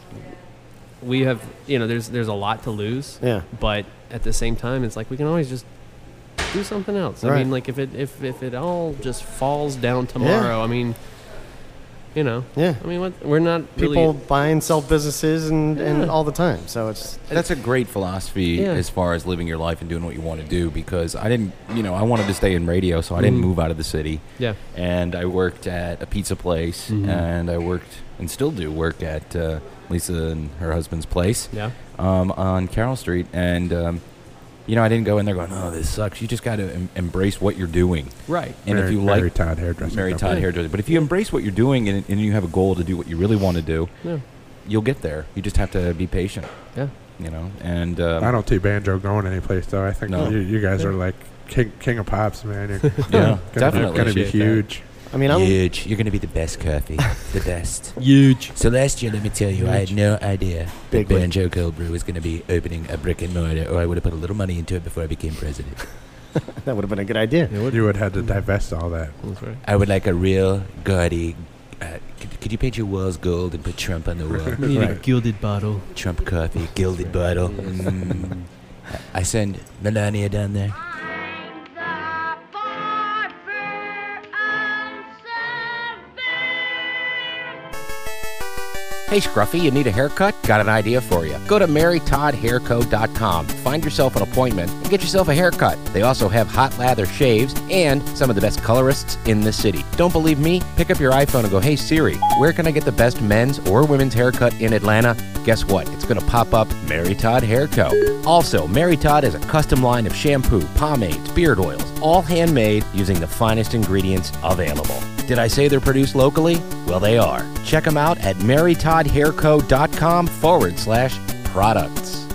we have, there's a lot to lose. Yeah. But at the same time, it's like we can always just do something else. Right. I mean, like if it all just falls down tomorrow, I mean, Yeah. I mean, we're not people really buy and sell businesses and all the time. So that's a great philosophy as far as living your life and doing what you want to do. Because I didn't, I wanted to stay in radio, so I didn't move out of the city. Yeah. And I worked at a pizza place, and I worked and still do work at Lisa and her husband's place. Yeah. On Carroll Street, and I didn't go in there going, "Oh, this sucks." You just got to embrace what you're doing, right? And if you Mary Todd hairdressing, hairdressing. But if you embrace what you're doing and you have a goal to do what you really want to do, you'll get there. You just have to be patient. Yeah. And I don't see Banjo going anyplace though. I think you guys are like king of pops, man. You're definitely going to be huge. I mean, huge. You're going to be the best coffee, the best. Huge. So last year, let me tell you, I had no idea that Banjo Cold Brew was going to be opening a brick and mortar, or I would have put a little money into it before I became president. That would have been a good idea. You would have had to divest all that. That's right. I would like a real gaudy. Could you paint your walls gold and put Trump on the wall? We need a gilded bottle. Trump coffee, gilded bottle. I send Melania down there. Hey Scruffy, you need a haircut? Got an idea for you. Go to MaryToddHairCo.com. Find yourself an appointment and get yourself a haircut. They also have hot lather shaves and some of the best colorists in the city. Don't believe me? Pick up your iPhone and go, "Hey Siri, where can I get the best men's or women's haircut in Atlanta?" Guess what? It's going to pop up Mary Todd Hair Co. Also, Mary Todd is a custom line of shampoo, pomades, beard oils, all handmade using the finest ingredients available. Did I say they're produced locally? Well, they are. Check them out at MaryToddHairCo.com/products.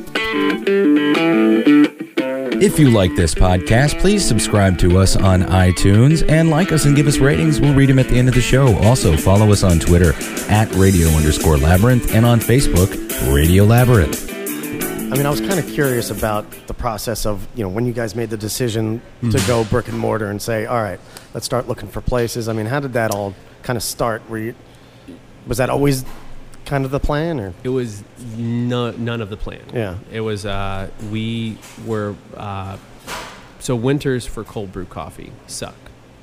If you like this podcast, please subscribe to us on iTunes and like us and give us ratings. We'll read them at the end of the show. Also, follow us on Twitter at @radio_Labyrinth and on Facebook, Radio Labyrinth. I mean, I was kind of curious about the process of, when you guys made the decision to go brick and mortar and say, all right, let's start looking for places. I mean, how did that all kind of start? Was that always kind of the plan? Or? It was none of the plan. Yeah. It was, we were, so winters for cold brew coffee suck.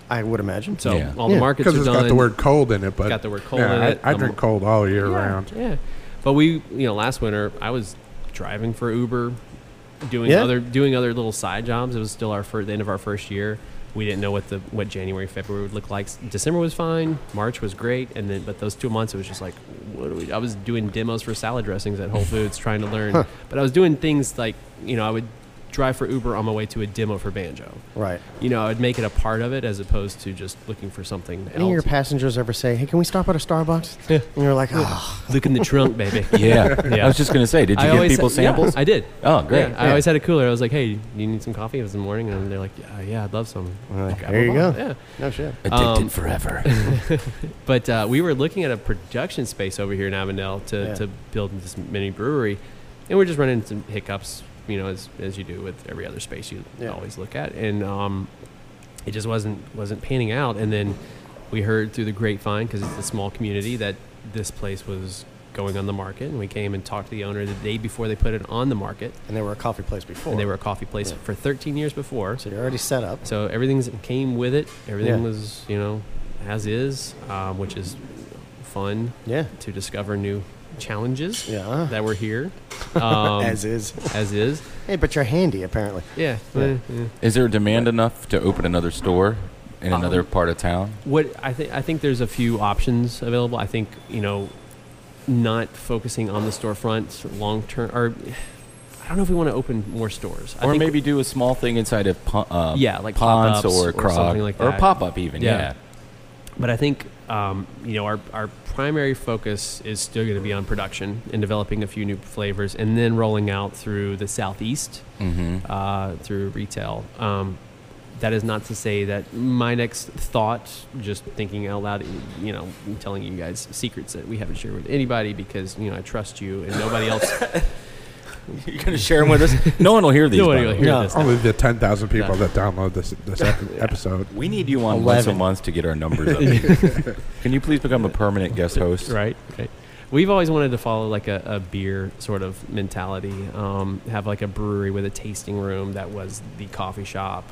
I would imagine. So all the markets are done. Because it's got the word cold in it. But got the word cold in it. I drink cold all year round. Yeah. But we, last winter, I was driving for Uber, doing other little side jobs. It was still the end of our first year. We didn't know what January, February would look like. December was fine. March was great. But those 2 months, it was just like, I was doing demos for salad dressings at Whole Foods trying to learn. But I was doing things like, I would drive for Uber on my way to a demo for banjo. Right. I would make it a part of it as opposed to just looking for something else. Any of your passengers ever say, "Hey, can we stop at a Starbucks?" And you're like, "Oh, look in the trunk, baby." Yeah. I was just going to say, did you give people samples? Yeah, I did. Oh, great. Yeah, I always had a cooler. I was like, "Hey, do you need some coffee?" It was in the morning, and they're like, "Yeah, I'd love some." Like, there you go. Yeah. No shit. Addicted forever. But we were looking at a production space over here in Avondale to build this mini brewery, and we're just running into some hiccups. As you do with every other space you always look at, and it just wasn't panning out. And then we heard through the grapevine, because it's a small community, that this place was going on the market, and we came and talked to the owner the day before they put it on the market. And they were a coffee place before. And they were a coffee place for 13 years before. So you're already set up. So everything came with it. Everything was as is, which is fun. Yeah. To discover new challenges that were here. As is. Hey, but you're handy, apparently. Yeah. Is there demand enough to open another store in another part of town? What I think there's a few options available. I think not focusing on the storefront long term, or I don't know if we want to open more stores, or maybe do a small thing inside of like Ponce pop-ups or Krog, something like that, or a pop-up even. Yeah. But I think our primary focus is still going to be on production and developing a few new flavors, and then rolling out through the Southeast through retail. That is not to say that my next thought, just thinking out loud, I'm telling you guys secrets that we haven't shared with anybody, because I trust you and nobody else. You're going to share them with us? No one will hear these. No one will hear this. Only the 10,000 people that download this episode. We need you on 11. Once a month to get our numbers up. Can you please become a permanent guest host? Right. We've always wanted to follow like a beer sort of mentality, have like a brewery with a tasting room that was the coffee shop,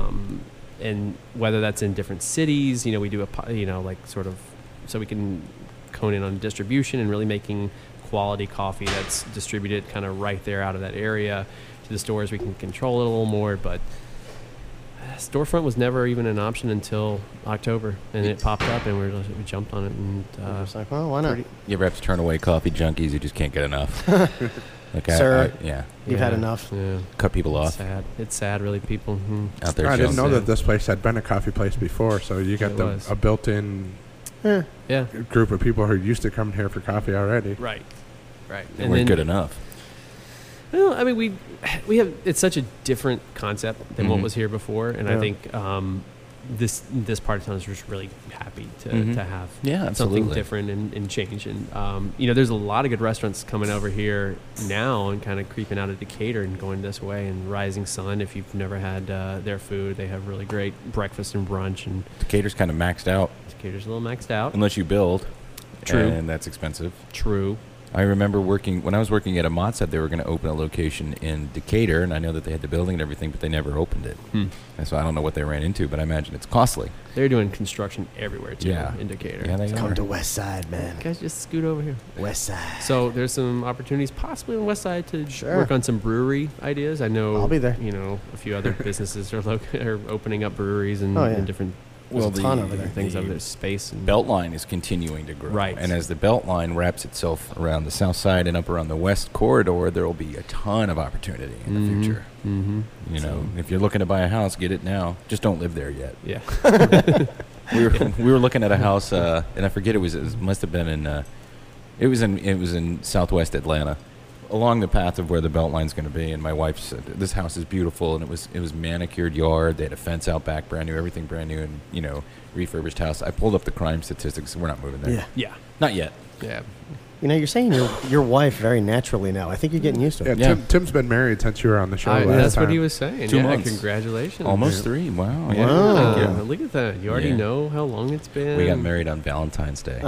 and whether that's in different cities, we do like sort of, so we can hone in on distribution and really making quality coffee that's distributed kind of right there out of that area to the stores. We can control it a little more, but storefront was never even an option until October, and it popped up, and we jumped on it, and it's like, well, why not? You ever have to turn away coffee junkies who just can't get enough? Okay, Sir, yeah, you've had enough. Yeah. Cut people off. It's sad, really. People out there. I didn't know that this place had been a coffee place before, so you got a built-in group of people who used to come here for coffee already. Right. They weren't good enough. Well, I mean, we have, it's such a different concept than what was here before, and I think this part of town is just really happy to have something different and change. And there's a lot of good restaurants coming over here now and kind of creeping out of Decatur and going this way. And Rising Sun, if you've never had their food, they have really great breakfast and brunch. And Decatur's kind of maxed out. Decatur's a little maxed out, unless you build. True, and that's expensive. True. I remember when I was working at Amont, said they were going to open a location in Decatur, and I know that they had the building and everything, but they never opened it. And so I don't know what they ran into, but I imagine it's costly. They're doing construction everywhere, too, in Decatur. Yeah, they Come to West Side, man. You guys just scoot over here. West Side. So there's some opportunities possibly on West Side to work on some brewery ideas. I know I'll be there. A few other businesses are opening up breweries and different things over there, space. And Beltline is continuing to grow. Right. And as the Beltline wraps itself around the south side and up around the west corridor, there will be a ton of opportunity in the future. Mm-hmm. If you're looking to buy a house, get it now. Just don't live there yet. Yeah. we were looking at a house, and I forget it must have been in it was in southwest Atlanta, along the path of where the Beltline's going to be. And my wife said, this house is beautiful, and it was manicured yard. They had a fence out back, brand new, everything brand new, and refurbished house. I pulled up the crime statistics. We're not moving there. Yeah. Not yet. Yeah. You're saying your wife very naturally now. I think you're getting used to it. Yeah, Tim's been married since you were on the show last time. That's what he was saying. 2 months. Congratulations. Almost 3. Wow. Yeah. Look at that. You already know how long it's been. We got married on Valentine's Day.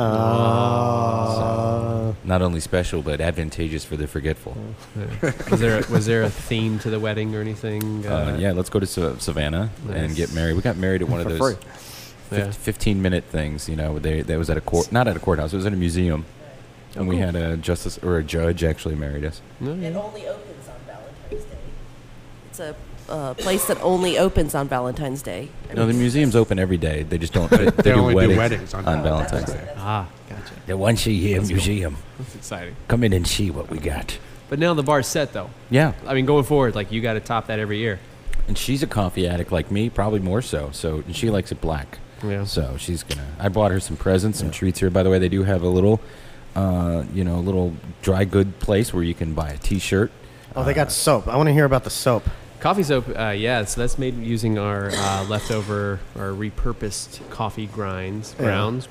So not only special, but advantageous for the forgetful. Was there a theme to the wedding or anything? Let's go to Savannah and get married. We got married at one of those. Free. Yeah. 15-minute things. You know, that was at a court, not at a courthouse. It was at a museum, and we had a justice or a judge actually married us. It only opens on Valentine's Day. It's a place that only opens on Valentine's Day. No, the museum's open every day. They just don't. They only do do weddings weddings on Valentine's Day. Ah, gotcha. The once a year museum. That's exciting. Come in and see what we got. But now the bar's set, though. Yeah. I mean, going forward, like, you got to top that every year. And she's a coffee addict like me, probably more so. So and she likes it black. Yeah. So she's gonna. I bought her some presents, some treats here. By the way, they do have a little, little dry good place where you can buy a T-shirt. Oh, they got soap. I want to hear about the soap. Coffee soap, yeah. So that's made using our leftover or repurposed coffee grinds. Grounds.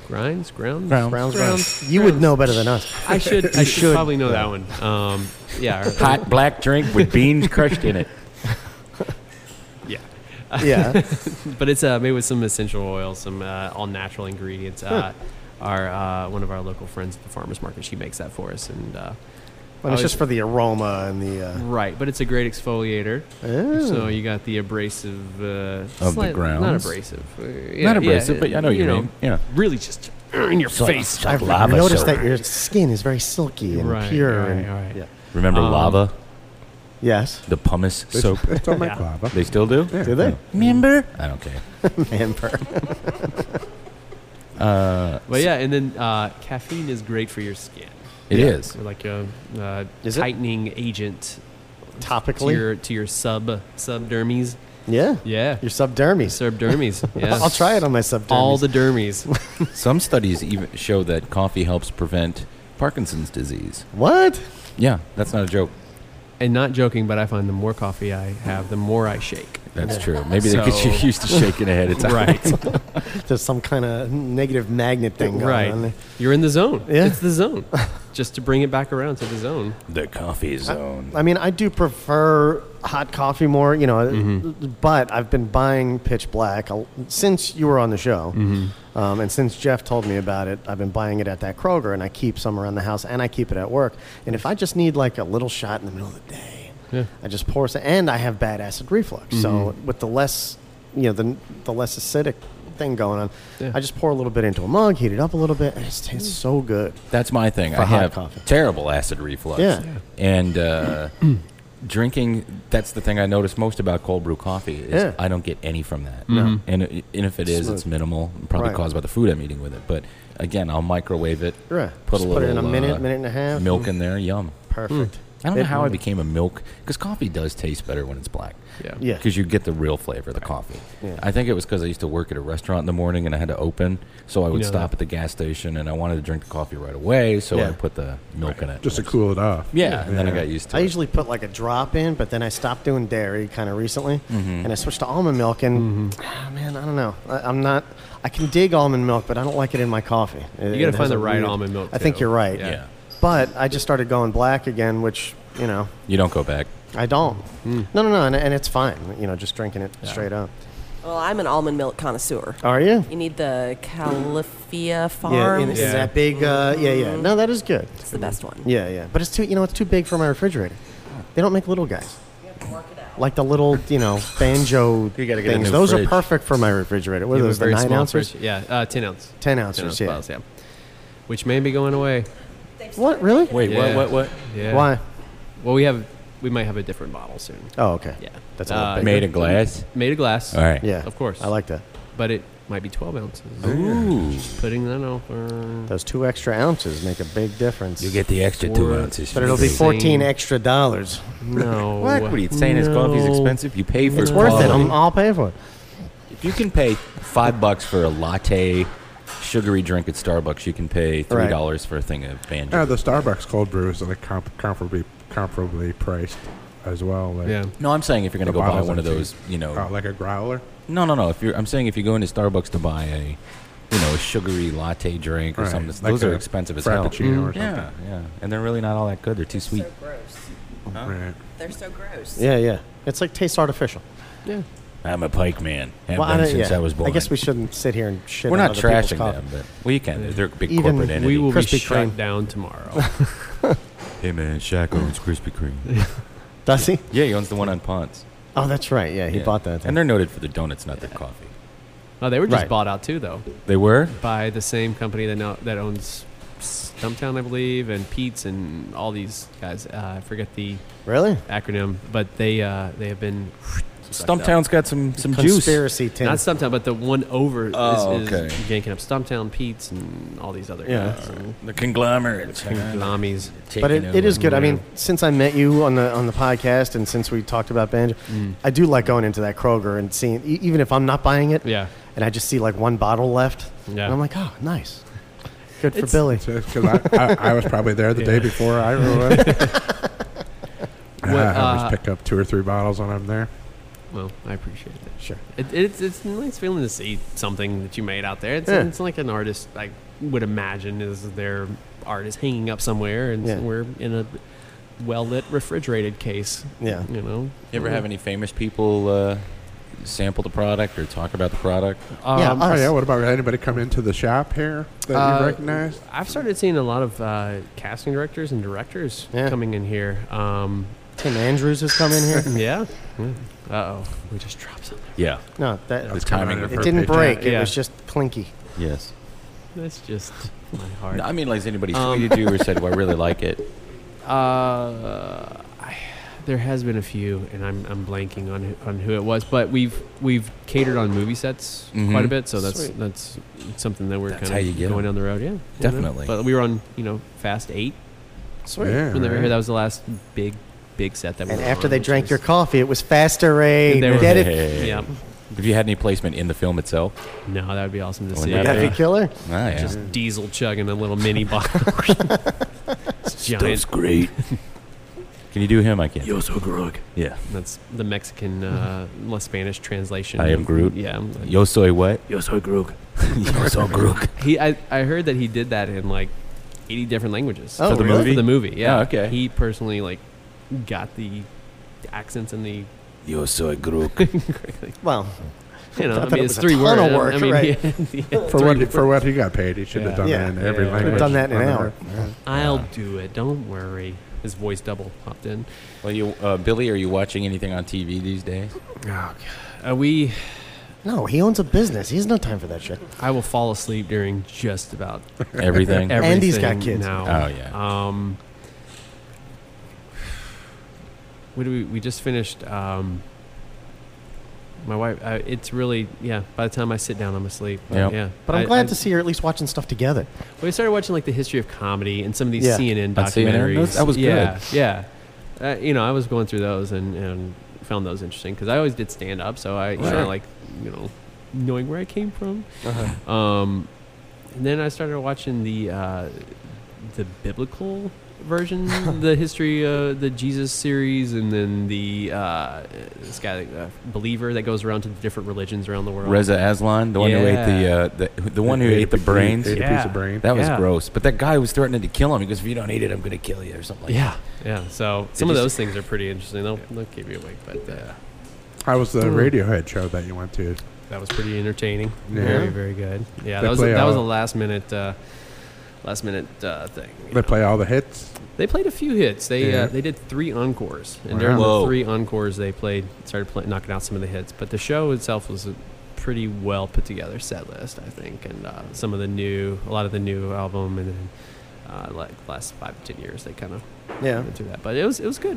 You would know better than us. I should probably know that one. Yeah. Hot black drink with beans crushed in it. Yeah. Yeah. But it's made with some essential oils, some all natural ingredients. Our one of our local friends at the farmer's market, she makes that for us, and Well, it's just for the aroma and the right, but it's a great exfoliator. Oh. So you got the abrasive of the grounds. not abrasive, not abrasive, but I know what you mean. Yeah, really just in your face. I've noticed that your skin is very silky and pure. Right. Yeah. Remember lava? Yes. The pumice soap. They still make lava. They still do? Yeah. Do they? Remember? I don't care. Member. But yeah, and then caffeine is great for your skin. It is. Like a Is it? tightening agent Topically? to your subdermis. Yeah. Yeah. Your subdermis. Subdermis. Yeah. I'll try it on my subdermis. All the dermis. Some studies even show that coffee helps prevent Parkinson's disease. What? Yeah, that's not a joke. And not joking, but I find the more coffee I have, the more I shake. That's true. Maybe they get you used to shaking ahead of time. Right. There's some kind of negative magnet thing going on there. You're in the zone. Yeah. It's the zone. Just to bring it back around to the zone. The coffee zone. I mean, I do prefer hot coffee more, but I've been buying Pitch Black since you were on the show. And since Jeff told me about it, I've been buying it at that Kroger, and I keep some around the house, and I keep it at work. And if I just need like a little shot in the middle of the day, I just pour some, and I have bad acid reflux. So with the less, the less acidic thing going on, I just pour a little bit into a mug, heat it up a little bit, and it tastes so good. That's my thing. For I hot have coffee. terrible acid reflux. Yeah. And drinking, that's the thing I notice most about cold brew coffee is I don't get any from that. No. And if it is, it's minimal, probably caused by the food I'm eating with it. But again, I'll microwave it, Right. put Just a little put it in a minute and a half. milk in there, yum. Perfect. I don't know how I became a milk, because coffee does taste better when it's black. Yeah. Because you get the real flavor of the coffee. Yeah. I think it was because I used to work at a restaurant in the morning and I had to open, so I would know stop that. at the gas station and I wanted to drink the coffee right away, so I put the milk in it. Just to cool it off. Yeah, and then I got used to I it. usually put like a drop in, but then I stopped doing dairy kind of recently, and I switched to almond milk. And man, I don't know. I can dig almond milk, but I don't like it in my coffee. You got to find the right almond milk. I think too. you're right. Yeah. But I just started going black again, which You don't go back. I don't. No, and it's fine. Just drinking it straight up. Well, I'm an almond milk connoisseur. Are you? You need the Califia Yeah, Farms. in that big. Yeah. No, that is good. It's the best one. Yeah. But it's too. It's too big for my refrigerator. They don't make little guys. Like the little, banjo You gotta get a things. new Those fridge. are perfect for my refrigerator. What You are have a those, the very 9 small ounces? fridge. Yeah, 10 ounce. 10 ounces, yeah. bottles, yeah. Which may be going away. What, really? Wait, Yeah. what? Yeah. Why? Well, we might have a different bottle soon. Oh, okay. Yeah. That's a little bigger. Made of glass? Made of glass. All right. Yeah. Of course. I like that. But it might be 12 ounces. Ooh. Putting that over. Those 2 extra ounces make a big difference. You get the extra 2 ounces. But it'll be $14 extra. No. What? What are you saying? His coffee's expensive? You pay for It's worth it. quality. I'll pay for it. If you can pay $5 for a latte, sugary drink at Starbucks, you can pay $3 for a thing of banjo. Yeah, the Starbucks cold brew is like comparably priced as well. Like Yeah. No, I'm saying if you're going to the go buy bottles one are of those, cheap. Like a growler. No. I'm saying if you go into Starbucks to buy a sugary latte drink or Right. something, Like those are a expensive as hell. Frappuccino or Yeah, something. yeah, and they're really not all that good. They're too sweet. So gross. Right. They're so gross. Yeah. It's like tastes artificial. Yeah. I'm a pike man. Have Well, been since I was born. I guess we shouldn't sit here and shit We're on not other people's trashing coffee. them, but well, you can. They're a big Even corporate entity. We will be Krispy shut Kreme. down tomorrow. Hey man, Shaq owns Krispy Kreme. Does he? Yeah, he owns the one on Ponce. Oh, that's right. Yeah, he bought that. And they're noted for the donuts, not their coffee. Oh, they were just Right. bought out too, though, They were? by the same company that owns Stumptown, I believe, and Pete's and all these guys. I forget the acronym, but they have been. Stumptown's got some juice. Conspiracy, Tim. Not Stumptown, but the one over is okay. yanking up Stumptown, Pete's, and all these other guys. And The conglomerates. Conglommies. But it is good. I mean, since I met you on the podcast, and since we talked about banjo, I do like going into that Kroger and seeing, even if I'm not buying it, yeah, and I just see like one bottle left, yeah, and I'm like, oh, nice, good for It's- Billy. Because I was probably there the day before I went. I always pick up 2 or 3 bottles when I'm there. Well, I appreciate that. Sure. It's a nice feeling to see something that you made out there. It's, Yeah. it's like an artist I would imagine is their art is hanging up somewhere, and Yeah. we're in a well-lit refrigerated case. Yeah. You know? You ever have any famous people sample the product or talk about the product? Oh, yeah. What about anybody come into the shop here that you recognize? I've started seeing a lot of casting directors and directors coming in here. Tim Andrews has come in here. Yeah. Uh-oh. We just dropped something. Yeah. No, that The timing of it her didn't picture. break. It Yeah. was just clinky. Yes. That's just my heart. No, I mean, like, has anybody tweeted you or said, well, I really like it? There has been a few, and I'm blanking on who it was, but we've catered on movie sets quite a bit, so Sweet. that's something that we're That's kind how you of get going 'em. down the road. Yeah, Definitely. But we were on Fast 8. Sweet. Yeah, When they were right. here, that was the last big set that we And were after on, they which drank was- your coffee, it was faster rate. They were- Get it? Hey. Yep. Have you had any placement in the film itself? No, that would be awesome to Wouldn't see. that That'd be killer. Ah, yeah. Just diesel chugging a little mini bottle. It's giant. great. Can you do him? I can. Yo soy Groot. Yeah. That's the Mexican, less Spanish translation. I am Groot. Yeah. Yo soy what? Yo soy Groot. Yo soy Groot. I heard that he did that in like 80 different languages. Oh, For the really? movie? For the movie, yeah. Oh, okay. He personally like got the accents and the Yo soy Groot. Well, you know, I I thought mean, it it's was a 3 ton words. of work, I mean, right. For what he got paid, he should have done Yeah. that in every Yeah. language. Could've done that in an on hour. Earth. I'll do it. Don't worry. His voice double popped in. Well, you, Billy, are you watching anything on TV these days? Oh, God. No, he owns a business. He has no time for that shit. I will fall asleep during just about Everything? And he's got everything kids. now. Oh, yeah. What do we just finished? My wife. It's really by the time I sit down, I'm asleep. Yep. Yeah. But I'm glad to see you're at least watching stuff together. We started watching like the history of comedy and some of these Yeah. CNN On CNN? documentaries. That was yeah, good. Yeah. I was going through those and found those interesting because I always did stand up, so I Sure. like knowing where I came from. Uh-huh. And then I started watching the biblical version, the history, the Jesus series, and then the this guy, believer, that goes around to the different religions around the world. Reza Aslan, the one who ate the one who ate the brains. Ate a piece of brain. That was Yeah. gross. But that guy was threatening to kill him. He goes, "If you don't eat it, I'm going to kill you," or something like that. Yeah. So Did some you of s- those things are pretty interesting. They'll keep you awake, but How was the Radiohead show that you went to? that was pretty entertaining. Yeah. Very, very good. Yeah, They that was play a all- last minute thing. They play all the hits. They played a few hits. They Yeah. they did 3 encores, and Wow. during Whoa. the 3 encores, they started knocking out some of the hits. But the show itself was a pretty well put together set list, I think, and a lot of the new album, and then like the last 5 to 10 years, they kind of went through that. But it was good.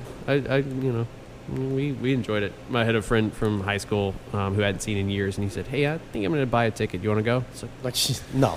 We enjoyed it. I had a friend from high school who I hadn't seen in years, and he said, "Hey, I think I'm going to buy a ticket. You want to go?" So, No.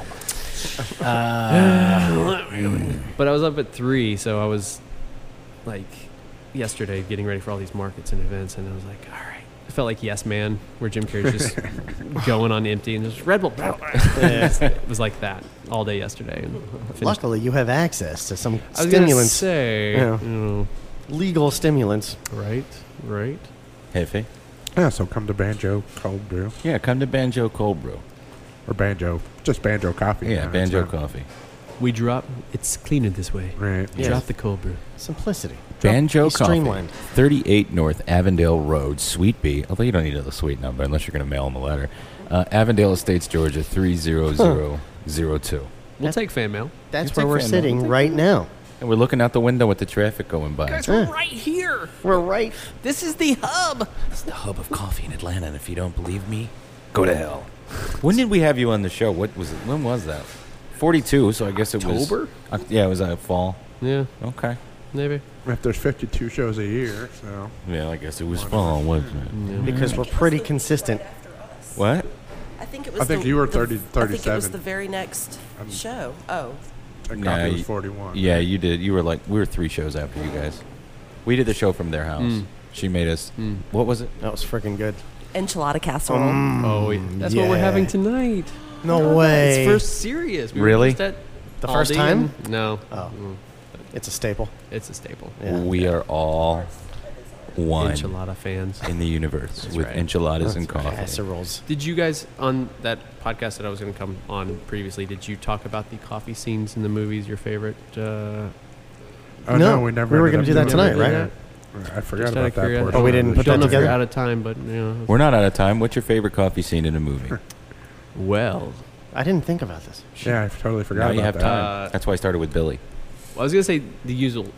but I was up at 3, so I was like yesterday getting ready for all these markets and events, and I was like, all right. I felt like Yes Man, where Jim Carrey's just going on empty and just Red Bull. It was like that all day yesterday. And finished. Luckily, you have access to some I was gonna stimulants. say, Yeah. Legal stimulants. Right. Hefe. Yeah, so come to Banjo Cold Brew. Yeah, come to Banjo Cold Brew. Or Banjo. Just Banjo Coffee. Yeah, now, Banjo it's not- Coffee. We drop. It's cleaner this way. Right. Yes. Drop the cold brew. Simplicity. Banjo He's Coffee. streamlined. 38 North Avondale Road, Suite B. Although you don't need the suite number unless you're going to mail them a letter. Avondale Estates, Georgia, 30002. We'll take fan mail. That's You where take we're fan sitting mail. right now. And we're looking out the window with the traffic going by. Guys, we're right here. We're right. This is the hub. It's the hub of coffee in Atlanta, and if you don't believe me, go to hell. When did we have you on the show? What was it? When was that? 42. So I guess it was October? Yeah, it was fall. Yeah. Okay. Maybe. If there's 52 shows a year, so Yeah, I guess it was fall, wasn't it? Because we're pretty consistent. What? I think it was. I think you were 30, I think it was 37. the very next show. Oh. And Nah, Coffee was you- 41. Yeah, you did. You were like, we were 3 shows after you guys. We did the show from their house. Mm. She made us. What was it? That was freaking good. Enchilada casserole. Oh, yeah. That's what we're having tonight. No way. It's first serious. We Really? Were just at The first Aldi time? and- No. Oh. It's a staple. It's a staple. Yeah. We are all one Enchilada fans. in the universe That's with right. enchiladas and coffee. Casseroles. Did you guys, on that podcast that I was going to come on previously, did you talk about the coffee scenes in the movies, your favorite? Oh, No, we never. we were ended gonna up do that doing tonight, it. right? I forgot Just out about of that curiosity. portion. But we didn't I put don't that know if you're together? out of time, but, you know. We're not out of time. What's your favorite coffee scene in a movie? Well, I didn't think about this. Yeah, I totally forgot Now about you have that. time. That's why I started with Billy. I was gonna say the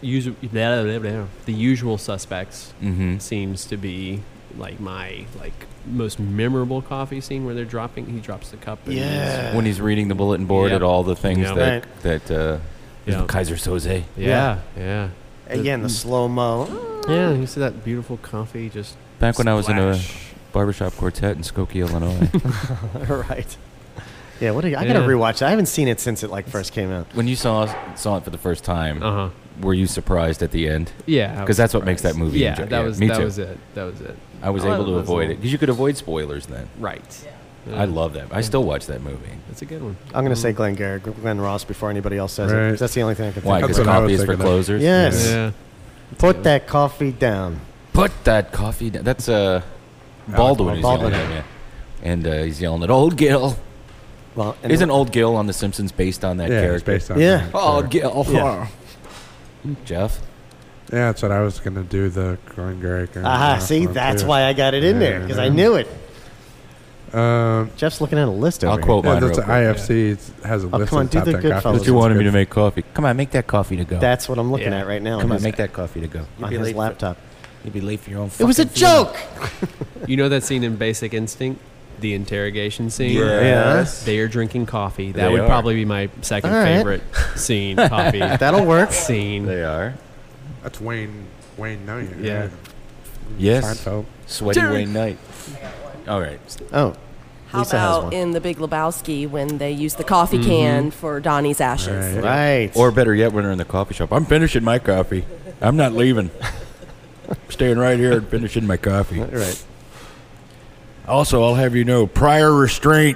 usual suspects seems to be like my most memorable coffee scene where he drops the cup. And Yeah. When he's reading the bulletin board Yep. at all the things Yep. that Yeah. Kaiser Soze. Yeah. Again, the slow-mo. Yeah, you see that beautiful coffee just Back when I was in a splash. barbershop quartet in Skokie, Illinois. Right. Yeah, I gotta rewatch it. I haven't seen it since it first came out. When you saw it for the first time, were you surprised at the end? Yeah, I because was that's what makes that surprised. movie. Yeah, enjoy- that was me that too. was it. That was it. I was Oh, able to that was avoid all- it because you could avoid spoilers then. Right. I love that. I still watch that movie. That's a good one. I'm gonna say Glenn Garrett, Glenn Ross before anybody else says it. Right. 'Cause that's the only thing I can think Why? of. Because That's what I coffee was is for thinking of. closers. Yes. Yeah. Put that coffee down. Put that coffee down. That's Baldwin. Is Baldwin. yelling at me. And he's yelling at Old Gil. Well, Isn't Old Gil on The Simpsons based on that Yeah, it's character? based on Yeah. that. Old Gil. Yeah. Jeff? Yeah, that's what I was going to do, the Glenn Garrett. Aha, see, that's why I got it in there, because I knew it. Jeff's looking at a list over I'll quote Yeah, mine that's real the quick. IFC has a list come on, of do top the 10 good coffee. fellas. But you wanted me to make coffee. Come on, make that coffee to go. That's what I'm looking at right now. Come on, his- make that coffee to go. on his laptop. You'd be late for your own It was a fucking funeral. joke! You know that scene in Basic Instinct? The interrogation scene? Yes. They are drinking coffee. That They would are. probably be my second All right. favorite scene. Coffee. That'll work. Scene. They are. That's Wayne Knight. Yeah. right? Yes. Seinfeld. Sweaty Wayne Knight. All right. Oh. How Lisa has about one. in The Big Lebowski when they use the coffee can for Donnie's ashes? Right. Or better yet, when they're in the coffee shop. I'm finishing my coffee. I'm not leaving. Staying right here and finishing my coffee. Right. Also, I'll have you know, prior restraint.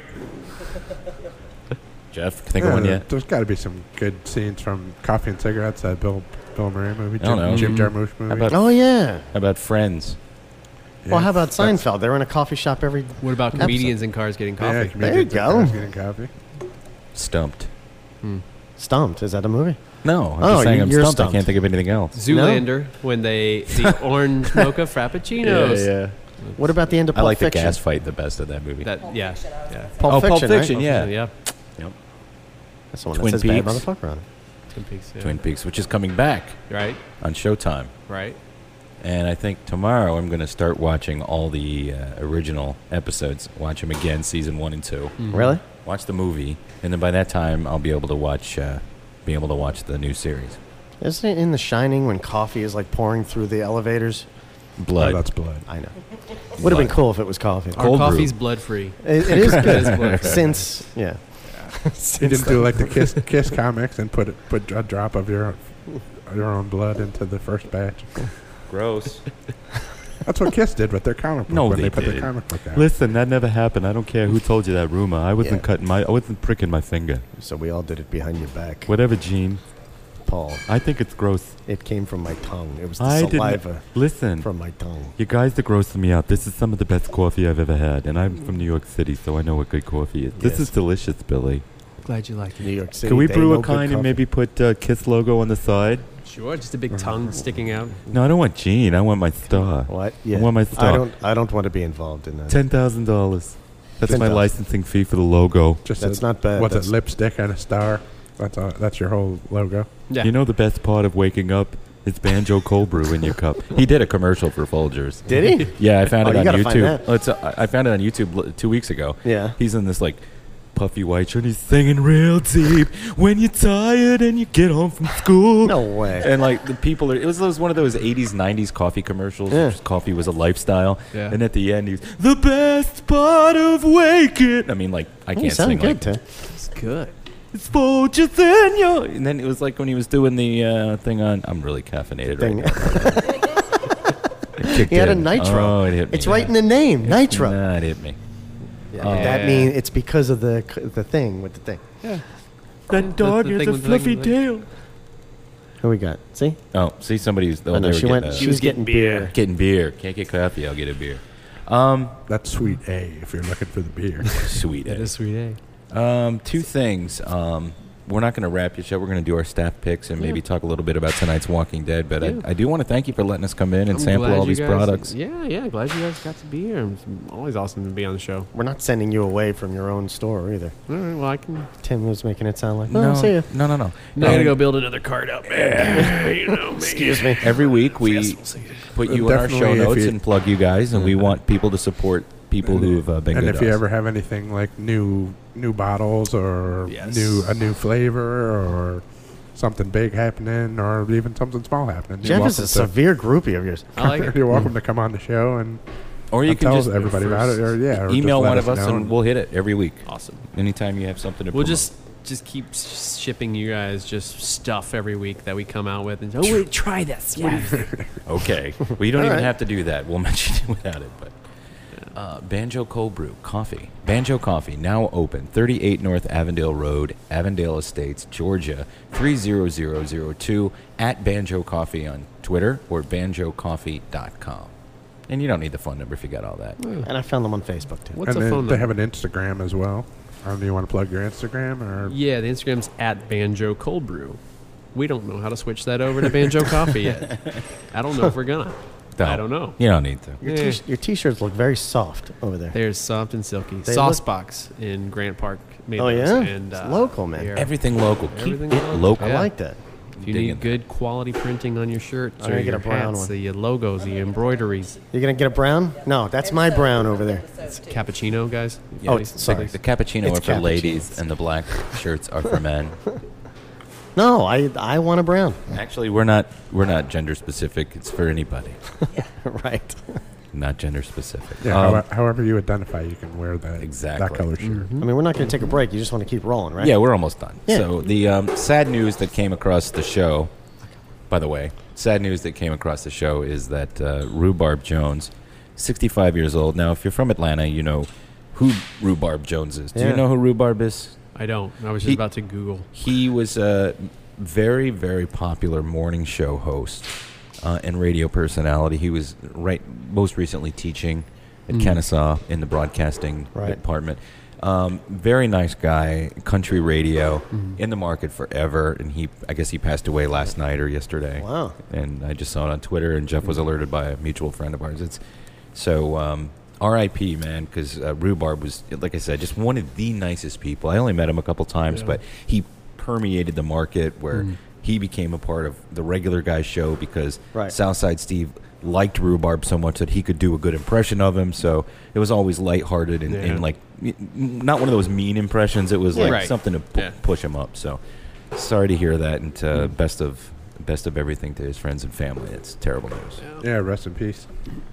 Jeff, think of one yet? There's got to be some good scenes from Coffee and Cigarettes, that Bill Murray movie, I don't know. Jim Jarmusch movie. How about, Oh, yeah. how about Friends? Well, how about That's- Seinfeld? They were in a coffee shop every. What about comedians in cars getting Yeah, coffee? comedians There you and go. guys getting coffee. Stumped. Stumped. Is that a movie? No, I'm Oh, just saying I'm you're stumped. I stumped. can't think of anything else. Zoolander when the orange mocha frappuccinos. Yeah. What about the end of I Pulp like Fiction? the gas fight the best of that movie. Yeah. Pulp Pulp Fiction, Fiction, right? yeah. Yeah. Yep. That's the one Twin that says bad Peaks. motherfucker on it. Twin Peaks. Yeah. Twin Peaks, which is coming back Right. on Showtime. Right. And I think tomorrow I'm going to start watching all the original episodes. Watch them again, season 1 and 2. Really? Watch the movie, and then by that time I'll be able to watch the new series. Isn't it in The Shining when coffee is like pouring through the elevators? Blood. Oh, that's blood. I know. Would have been cool if it was coffee. Cold Our brew. coffee's blood free. It is good. It is blood free. Since, yeah. He didn't do like the Kiss comics and put a drop of your own blood into the first batch. Gross. That's what Kiss did with their comic book No, when they they put their didn't. comic book out. Listen, that never happened. I don't care who told you that rumor. I wasn't Yeah. I wasn't pricking my finger. So we all did it behind your back. Whatever, Gene. Paul. I think it's gross. It came from my tongue. It was the I didn't saliva listen. from my tongue. You guys are grossing me out. This is some of the best coffee I've ever had, and I'm from New York City, so I know what good coffee is. This Yes. is delicious, Billy. Glad you like New it. York City. Can we they brew know a good kind and coffee. maybe put Kiss logo on the side? Sure. Just a big tongue sticking out. No, I don't want Gene. I want my star. What? Yeah. I want my star. I don't want to be involved in that. $10,000. That's my $10,000. licensing fee for the logo. That's not bad. What's That's- it? Lipstick and a star. That's your whole logo. Yeah. You know the best part of waking up It's Banjo cold brew in your cup. He did a commercial for Folgers. Did he? Yeah, I found it you on gotta find YouTube. that. I found it on YouTube 2 weeks ago. Yeah. He's in this like puffy white shirt. He's singing real deep when you're tired and you get home from school. No way. And like the people it was one of those 80s, 90s coffee commercials. Yeah. Which coffee was a lifestyle. Yeah. And at the end, he's the best part of waking. I mean, like I You can't sound sing good, like Tim. It's good. it's Folgers in you. And then it was like when he was doing the thing on. I'm really caffeinated right now. He had a nitro. Oh, it hit me. It's right in the name, nitro. Nah, it hit me. Yeah, but that means it's because of the thing with the thing. Yeah. That dog has a fluffy tail. Who we got? See? Oh, see somebody's. I know, she was getting beer. Getting beer. Can't get coffee. I'll get a beer. That's sweet A if you're looking for the beer. Sweet A. That is sweet A. Two things. We're not going to wrap your show. We're going to do our staff picks and maybe talk a little bit about tonight's Walking Dead. But I do want to thank you for letting us come in and sample all these products. Yeah, glad you guys got to be here. It's always awesome to be on the show. We're not sending you away from your own store either. All right, well, I can. Tim was making it sound like, No, see ya. no. Now I gotta go build another cart out, man. You know, Excuse me. Every week we put you in our show Definitely if notes you- and plug you guys, and we want people to support people who've been And good if to you us. ever have anything like new bottles or Yes. a new flavor or something big happening or even something small happening, you're Jeff is a welcome severe groupie of yours. I like it. You're welcome to come on the show and Or you and can tell just everybody about it, or or email just let one of us know. and we'll hit it every week. Awesome. Anytime you have something to We'll promote. just keep shipping you guys just stuff every week that we come out with. And wait, try this. What do you think? Okay. Well, you don't All even right. have to do that. We'll mention it without it. But Banjo Cold Brew Coffee. Banjo Coffee, now open. 38 North Avondale Road, Avondale Estates, Georgia, 30002. At Banjo Coffee on Twitter or banjocoffee.com. And you don't need the phone number if you got all that. And I found them on Facebook, too. What's and a phone they number? have an Instagram as well. Do you want to plug your Instagram or? Yeah, the Instagram's at Banjo Cold Brew. We don't know how to switch that over to Banjo Coffee yet. I don't know if we're gonna. I don't know. You don't need to. Your T-shirts look very soft over there. They're soft and silky. They Saucebox in Grant Park made Oh, those, yeah? and It's local, man. they are- Everything local. Keep Everything it local. I like that. If you Digging need good quality printing on your shirts I'm or gonna your get a brown hats, one. the logos, the embroideries. You're going to get a brown? No, that's my brown over there. It's cappuccino, guys. Oh, Guys, sorry. The cappuccino It's are for cappuccino. ladies and the black shirts are for men. No, I want a brown. Actually, we're not gender specific. It's for anybody. Right. Not gender specific. Yeah, however you identify, you can wear that Exactly. that color shirt. I mean, we're not going to take a break. You just want to keep rolling, right? Yeah, we're almost done. Yeah. So the sad news that came across the show, by the way, sad news that came across the show is that Rhubarb Jones, 65 years old. Now, if you're from Atlanta, you know who Rhubarb Jones is. Do Yeah. you know who Rhubarb is? I don't. I was just about to Google. He was a very, very popular morning show host and radio personality. He was most recently teaching at Kennesaw in the broadcasting department. Very nice guy, country radio, in the market forever. And I guess he passed away last night or yesterday. Wow. And I just saw it on Twitter, and Jeff was alerted by a mutual friend of ours. So R.I.P., man, because Rhubarb was, like I said, just one of the nicest people. I only met him a couple times, but he permeated the market where he became a part of the regular guy show because Southside Steve liked Rhubarb so much that he could do a good impression of him. So it was always lighthearted and like not one of those mean impressions. It was like something to push him up. So sorry to hear that, and best of everything to his friends and family. It's terrible news. Yeah, rest in peace.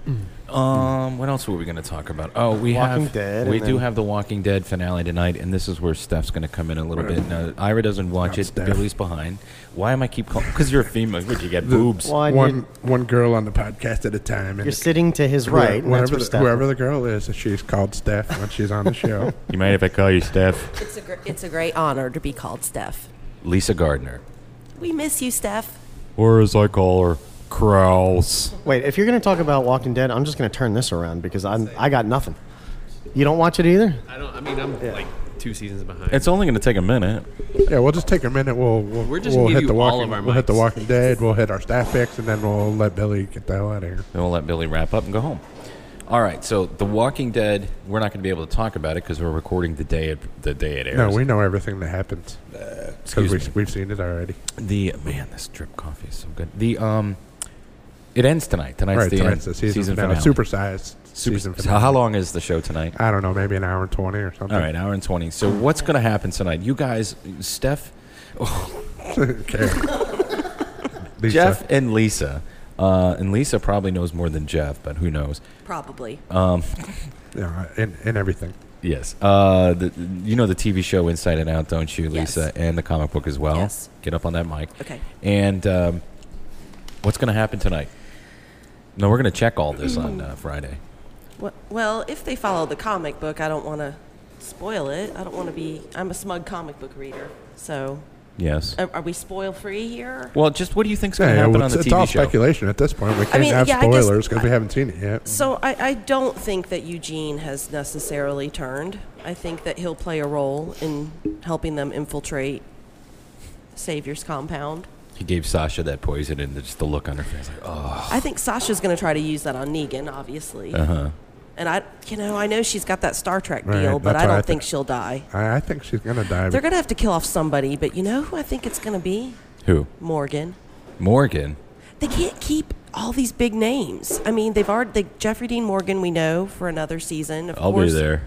What else were we going to talk about? Oh, we Walking Dead, We and do then- have the Walking Dead finale tonight, and this is where Steph's going to come in a little bit. Now, Ira doesn't watch it. Steph. Billy's behind. Why am I keep calling? Because you're a female. Would you get boobs? Well, One girl on the podcast at a time. And you're sitting to his right. and that's where Steph- whoever the girl is, she's called Steph when she's on the show. You mind if I call you Steph? It's a great honor to be called Steph. Lisa Gardner. We miss you, Steph. Or as I call her, Kraus. Wait, if you're going to talk about Walking Dead, I'm just going to turn this around because I got nothing. You don't watch it either? I don't. I mean, I'm like 2 seasons behind. It's only going to take a minute. Yeah, we'll just take a minute. We're just we'll gonna hit give the you all Walking. of our We'll hit the mics. Walking Dead. We'll hit our staff picks, and then we'll let Billy get the hell out of here. Then we'll let Billy wrap up and go home. All right, so The Walking Dead, we're not going to be able to talk about it because we're recording the day it airs. No, we know everything that happens. Because we've seen it already. This drip coffee is so good. It ends tonight. Tonight's the season finale. Supersized season finale. So how long is the show tonight? I don't know, maybe an hour and 20 or something. All right, hour and 20. So what's going to happen tonight? You guys, Steph, Jeff and Lisa. And Lisa probably knows more than Jeff, but who knows? Probably. Yeah, in everything. Yes. You know the TV show Inside and Out, don't you, Lisa? Yes. And the comic book as well. Yes. Get up on that mic. Okay. And what's going to happen tonight? No, we're going to check all this on Friday. Well, if they follow the comic book, I don't want to spoil it. I don't want to be... I'm a smug comic book reader, so... Yes. Are we spoil-free here? Well, just what do you think's going to happen on the TV show? It's all speculation at this point. We can't have spoilers because we haven't seen it yet. So I don't think that Eugene has necessarily turned. I think that he'll play a role in helping them infiltrate Savior's compound. He gave Sasha that poison and just the look on her face, like, oh. I think Sasha's going to try to use that on Negan, obviously. Uh-huh. And I know she's got that Star Trek deal, but I don't think she'll die. I think she's going to die. They're going to have to kill off somebody, but you know who I think it's going to be? Who? Morgan. Morgan? They can't keep all these big names. I mean, Jeffrey Dean Morgan we know for another season. I'll be there.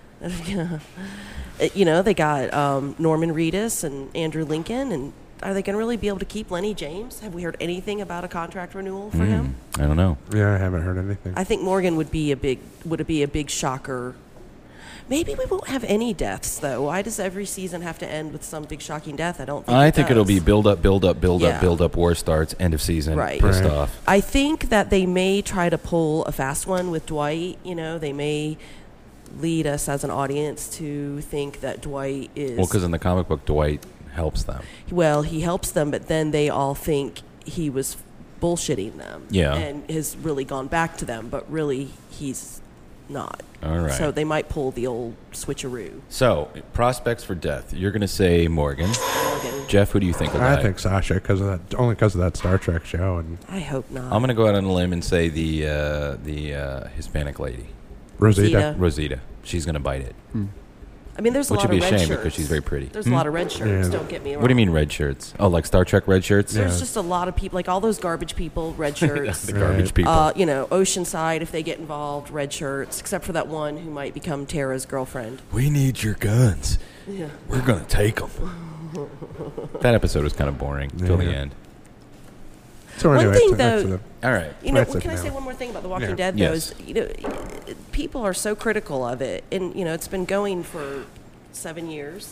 You know, they got Norman Reedus and Andrew Lincoln, and are they going to really be able to keep Lenny James? Have we heard anything about a contract renewal for him? I don't know. Yeah, I haven't heard anything. I think Morgan would be a big shocker. Maybe we won't have any deaths, though. Why does every season have to end with some big shocking death? I think it'll be build up, war starts, end of season, pissed off. I think that they may try to pull a fast one with Dwight. You know, they may lead us as an audience to think that Dwight is... Well, because in the comic book, Dwight helps them. Well, he helps them, but then they all think he was bullshitting them. Yeah. And has really gone back to them, but really he's not. All right. So they might pull the old switcheroo. So, prospects for death. You're going to say Morgan. Jeff, who do you think will die? I think Sasha, only because of that Star Trek show. And I hope not. I'm going to go out on a limb and say the Hispanic lady. Rosita. She's going to bite it. I mean, there's a lot of red shirts. Which would be a shame because she's very pretty. There's a lot of red shirts, don't get me wrong. What do you mean red shirts? Oh, like Star Trek red shirts? There's just a lot of people, like all those garbage people, red shirts. The garbage people. You know, Oceanside, if they get involved, red shirts, except for that one who might become Tara's girlfriend. We need your guns. Yeah. We're going to take them. That episode was kind of boring till the end. So one thing, though, all right. You know, can I say one more thing about The Walking Dead? Though, Yes. is, you know, people are so critical of it, and you know, it's been going for 7 years.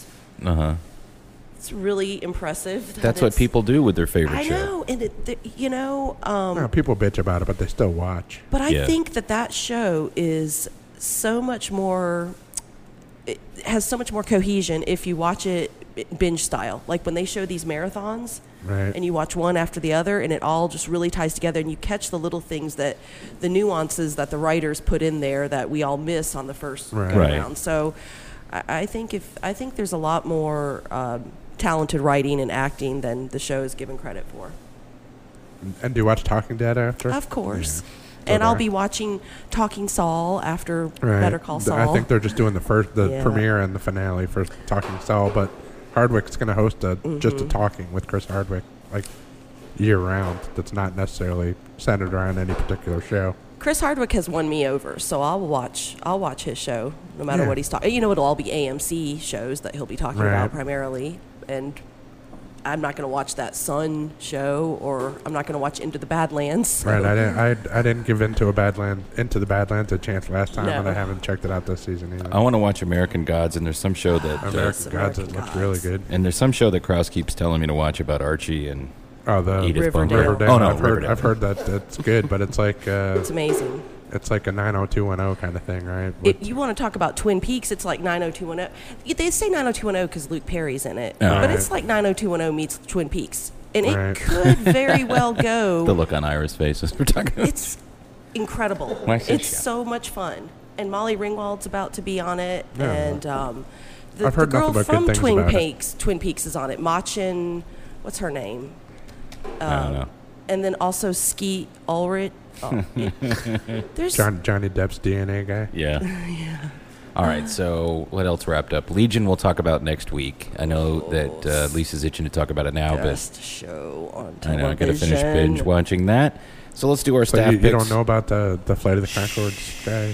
It's really impressive. That's what people do with their favorite show. I know, and you know, no, people bitch about it, but they still watch. But I think that show is so much more. It has so much more cohesion if you watch it binge style. Like when they show these marathons, right, and you watch one after the other, and it all just really ties together, and you catch the little things the nuances that the writers put in there that we all miss on the first go round. So I think there's a lot more talented writing and acting than the show is given credit for. And do you watch Talking Dead after? Of course. Yeah. And I'll be watching Talking Saul after Better Call Saul. I think they're just doing the premiere and the finale for Talking Saul, but Hardwick's going to host just a Talking with Chris Hardwick, like year round. That's not necessarily centered around any particular show. Chris Hardwick has won me over, so I'll watch his show no matter what he's talking. You know, it'll all be AMC shows that he'll be talking about primarily, and I'm not going to watch that Sun show, or I'm not going to watch Into the Badlands. So. Right, I didn't give Into the Badlands a chance last time, and I haven't checked it out this season either. I want to watch American Gods, and there's some show that American Gods looks really good. And there's some show that Krause keeps telling me to watch about Archie and the Edith Riverdale. Oh no, I've heard that it's good, but it's like it's amazing. It's like a 90210 kind of thing, right? If you want to talk about Twin Peaks, it's like 90210. They say 90210 because Luke Perry's in it, but it's like 90210 meets Twin Peaks, and it could very well go. The look on Ira's face as we're talking about. It's incredible. It's so much fun, and Molly Ringwald's about to be on it, and the girl from Twin Peaks is on it. Machin, what's her name? I don't know. And then also Skeet Ulrich. Oh, there's Johnny Depp's DNA guy. Yeah. Yeah. All right, so what else wrapped up? Legion we'll talk about next week. I know that Lisa's itching to talk about it now, Best show on television. I know, I got to finish binge watching that. So let's do our staff picks. You don't know about the Flight of the Conchords guy?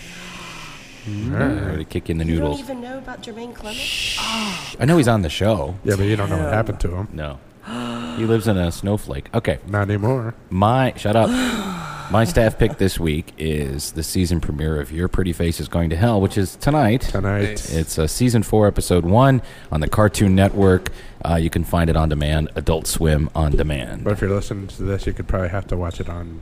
To kick in the noodles. You don't even know about Jermaine Clement? I know he's on the show. Yeah, but you don't know what happened to him. No. He lives in a snowflake. Okay. Not anymore. Shut up. My staff pick this week is the season premiere of Your Pretty Face is Going to Hell, which is tonight. Nice. It's season 4, episode 1 on the Cartoon Network. You can find it on demand, Adult Swim on demand. But if you're listening to this, you could probably have to watch it on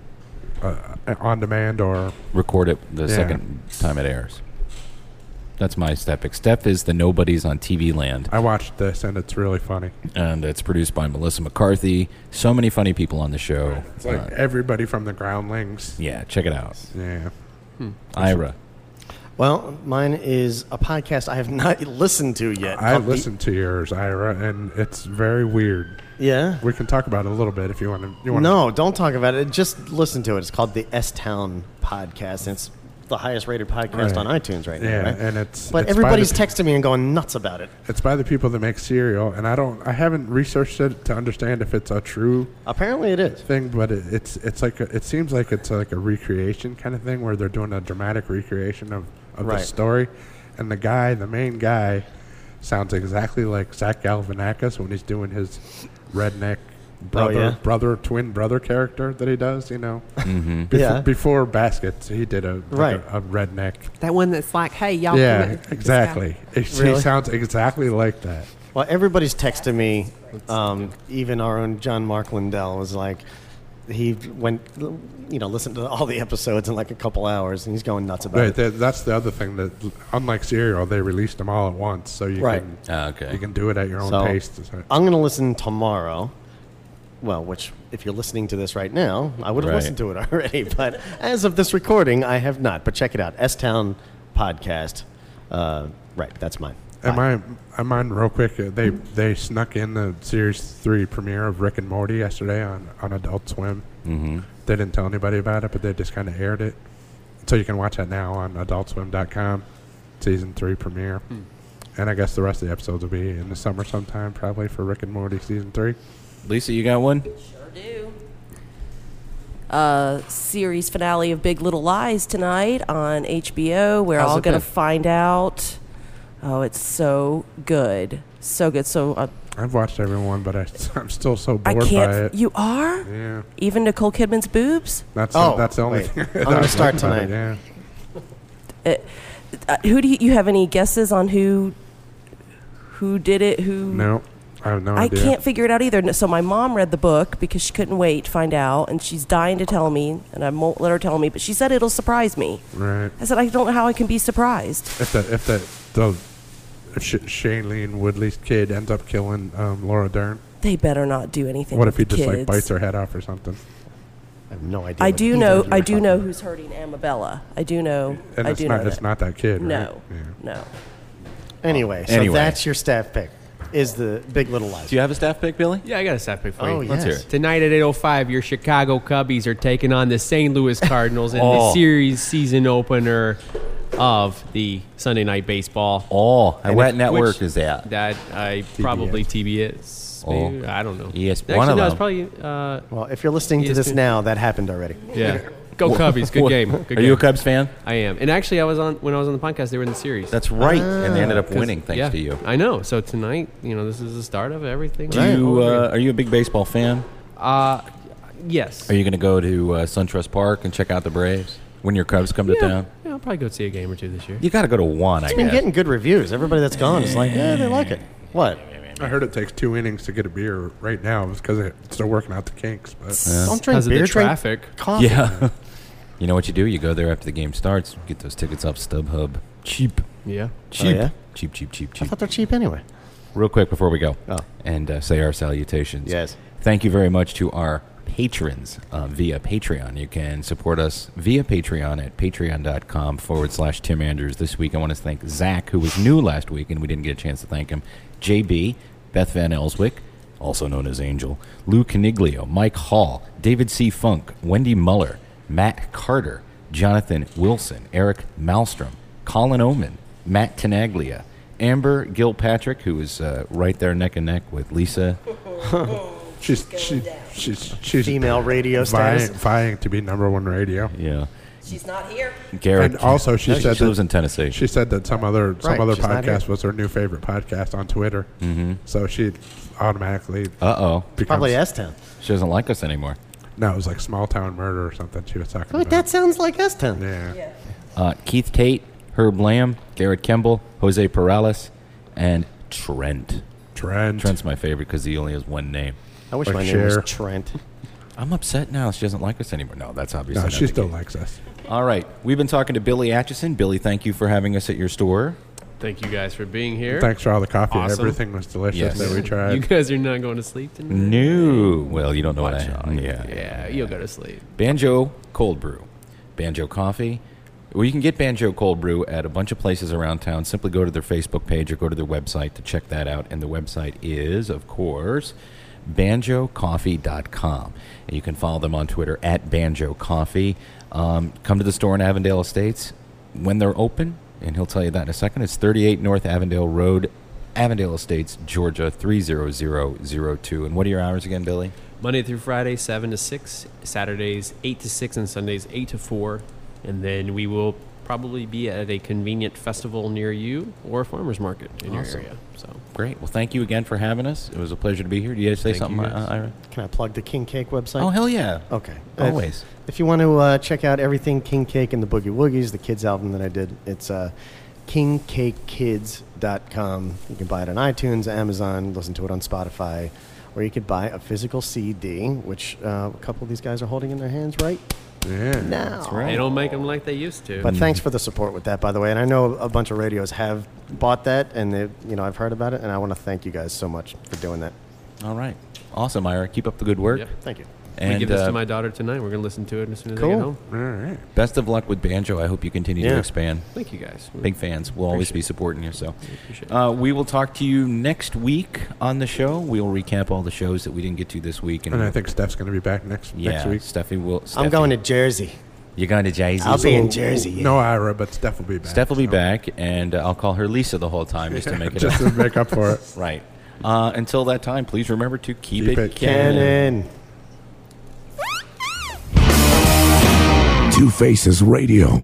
demand or record it the second time it airs. That's my staff pick. Steph is the Nobodies on TV Land. I watched this, and it's really funny. And it's produced by Melissa McCarthy. So many funny people on the show. It's like everybody from the Groundlings. Yeah, check it out. Yeah. Ira. Well, mine is a podcast I have not listened to yet. I listened to yours, Ira, and it's very weird. Yeah? We can talk about it a little bit if you want to. No, don't talk about it. Just listen to it. It's called the S-Town Podcast, and it's the highest rated podcast on iTunes right now, right? And but everybody's texting me and going nuts about it. It's by the people that make cereal, and I haven't researched it to understand if it's a true apparently it is thing, but it's like it seems like it's like a recreation kind of thing where they're doing a dramatic recreation of the story, and the main guy sounds exactly like Zach Galifianakis when he's doing his redneck twin brother character that he does, before Baskets, he did a redneck. That one that's like, hey, y'all. Yeah, exactly. He sounds exactly like that. Well, everybody's texting me. Even our own John Mark Lindell was like, he went, listened to all the episodes in like a couple hours, and he's going nuts about it. That's the other thing that, unlike Serial, they released them all at once, so you can do it at your own pace. I'm going to listen tomorrow. Well, which, if you're listening to this right now, I would have listened to it already. But as of this recording, I have not. But check it out. S-Town Podcast. That's mine. And mine real quick. They snuck in the Series 3 premiere of Rick and Morty yesterday on Adult Swim. Mm-hmm. They didn't tell anybody about it, but they just kind of aired it. So you can watch that now on AdultSwim.com. Season 3 premiere. And I guess the rest of the episodes will be in the summer sometime, probably, for Rick and Morty Season 3. Lisa, you got one? Sure do. Series finale of Big Little Lies tonight on HBO. We're all going to find out. Oh, it's so good. So good. So I've watched everyone, but I'm still so bored by it. You are? Yeah. Even Nicole Kidman's boobs? That's the only thing. I'm going to start tonight. Yeah. Who do you have any guesses on who did it? No. I have no idea. I can't figure it out either. So my mom read the book because she couldn't wait to find out, and she's dying to tell me, and I won't let her tell me, but she said it'll surprise me. Right. I said, I don't know how I can be surprised. If Shailene Woodley's kid ends up killing Laura Dern. They better not do anything. What if he just kids. bites her head off or something? I have no idea. I do know who's hurting Amabella. I do know. And it's not that kid, right? No. Yeah. No. Anyway, so that's your staff pick. Is the Big Little Lies. Do you have a staff pick, Billy? Yeah, I got a staff pick for you. Let's hear it. Tonight at 8:05, your Chicago Cubbies are taking on the St. Louis Cardinals in the series season opener of the Sunday Night Baseball. And what network is that? That probably TBS. Maybe, I don't know. ESPN. Actually, no, it's probably. Well, if you're listening to this now, that happened already. Yeah. Go Cubbies. Good game. Good Are you a Cubs fan? I am. And actually, when I was on the podcast, they were in the series. That's right. And they ended up winning thanks to you. I know. So tonight, this is the start of everything. Are you a big baseball fan? Yes. Are you going to go to SunTrust Park and check out the Braves when your Cubs come to town? Yeah, I'll probably go see a game or two this year. You got to go to one, It's been getting good reviews. Everybody that's gone is like, they like it. What? I heard it takes 2 innings to get a beer right now because it's still working out the kinks. But don't drink beer, drink traffic. Coffee. Yeah. You know what you do? You go there after the game starts, get those tickets off StubHub. Cheap. Yeah. Cheap. Oh, yeah? Cheap. I thought they're cheap anyway. Real quick before we go and say our salutations. Yes. Thank you very much to our patrons via Patreon. You can support us via Patreon at patreon.com/Tim Andrews. This week I want to thank Zach, who was new last week, and we didn't get a chance to thank him. JB, Beth Van Elswick, also known as Angel, Lou Caniglio, Mike Hall, David C. Funk, Wendy Muller, Matt Carter, Jonathan Wilson, Eric Malmstrom, Colin Oman, Matt Tenaglia, Amber Gilpatrick, who is right there neck and neck with Lisa. She's female radio status. vying to be #1 radio. Yeah. She's not here. Garrett. And also, she said she lives in Tennessee. She said that some other she's not here. podcast was her new favorite podcast on Twitter. Mm-hmm. So she automatically. Probably S-Town. She doesn't like us anymore. No, it was like Small Town Murder or something she was talking Oh, about. that sounds like S-Town. Yeah. Keith Tate, Herb Lamb, Garrett Kimball, Jose Perales, and Trent. Trent's my favorite because he only has one name. I wish my name was Trent. I'm upset now. She doesn't like us anymore. No, that's obviously No, not she the still case. likes us. All right. We've been talking to Billy Atchison. Billy, thank you for having us at your store. Thank you guys for being here. Thanks for all the coffee. Awesome. Everything was delicious Yes. that we tried. You guys are not going to sleep tonight? No. Well, you don't know what Watch I out. Yeah. Yeah, you'll go to sleep. Banjo Cold Brew. Banjo Coffee. Well, you can get Banjo Cold Brew at a bunch of places around town. Simply go to their Facebook page or go to their website to check that out. And the website is, of course, banjocoffee.com. And you can follow them on Twitter at Banjo Coffee. Come to the store in Avondale Estates when they're open, and he'll tell you that in a second. It's 38 North Avondale Road, Avondale Estates, Georgia, 30002. And what are your hours again, Billy? Monday through Friday, 7 to 6. Saturdays, 8 to 6. And Sundays, 8 to 4. And then we will probably be at a convenient festival near you or a farmer's market in your area. So Great. Well, thank you again for having us. It was a pleasure to be here. Do you guys say Thank something, you guys. Ira? Can I plug the King Cake website? Oh, hell yeah. Okay. Always. If you want to check out everything King Cake and the Boogie Woogies, the kids album that I did, it's kingcakekids.com. You can buy it on iTunes, Amazon, listen to it on Spotify, or you could buy a physical CD, which a couple of these guys are holding in their hands right Yeah. now. That's right. They don't make them like they used to. But thanks for the support with that, by the way. And I know a bunch of radios have bought that, and I've heard about it, and I want to thank you guys so much for doing that. All right. Awesome, Ira. Keep up the good work. Yep. Thank you. And we give this to my daughter tonight. We're going to listen to it as soon as I Cool. get home. All right. Best of luck with Banjo. I hope you continue to Yeah. expand. Thank you, guys. Big fans. We'll always be Appreciate it. supporting you. So, Appreciate it. we will talk to you next week on the show. We'll recap all the shows that we didn't get to this week. And I think Steph's going to be back next week. Steffi will. I'm going to Jersey. You're going to Jersey? I'll be in Jersey. No Ira, but Steph will be back. Steph will be back, and I'll call her Lisa the whole time just to make it just up. to make up for it. Right. Until that time, please remember to keep it canon. Two Faces Radio.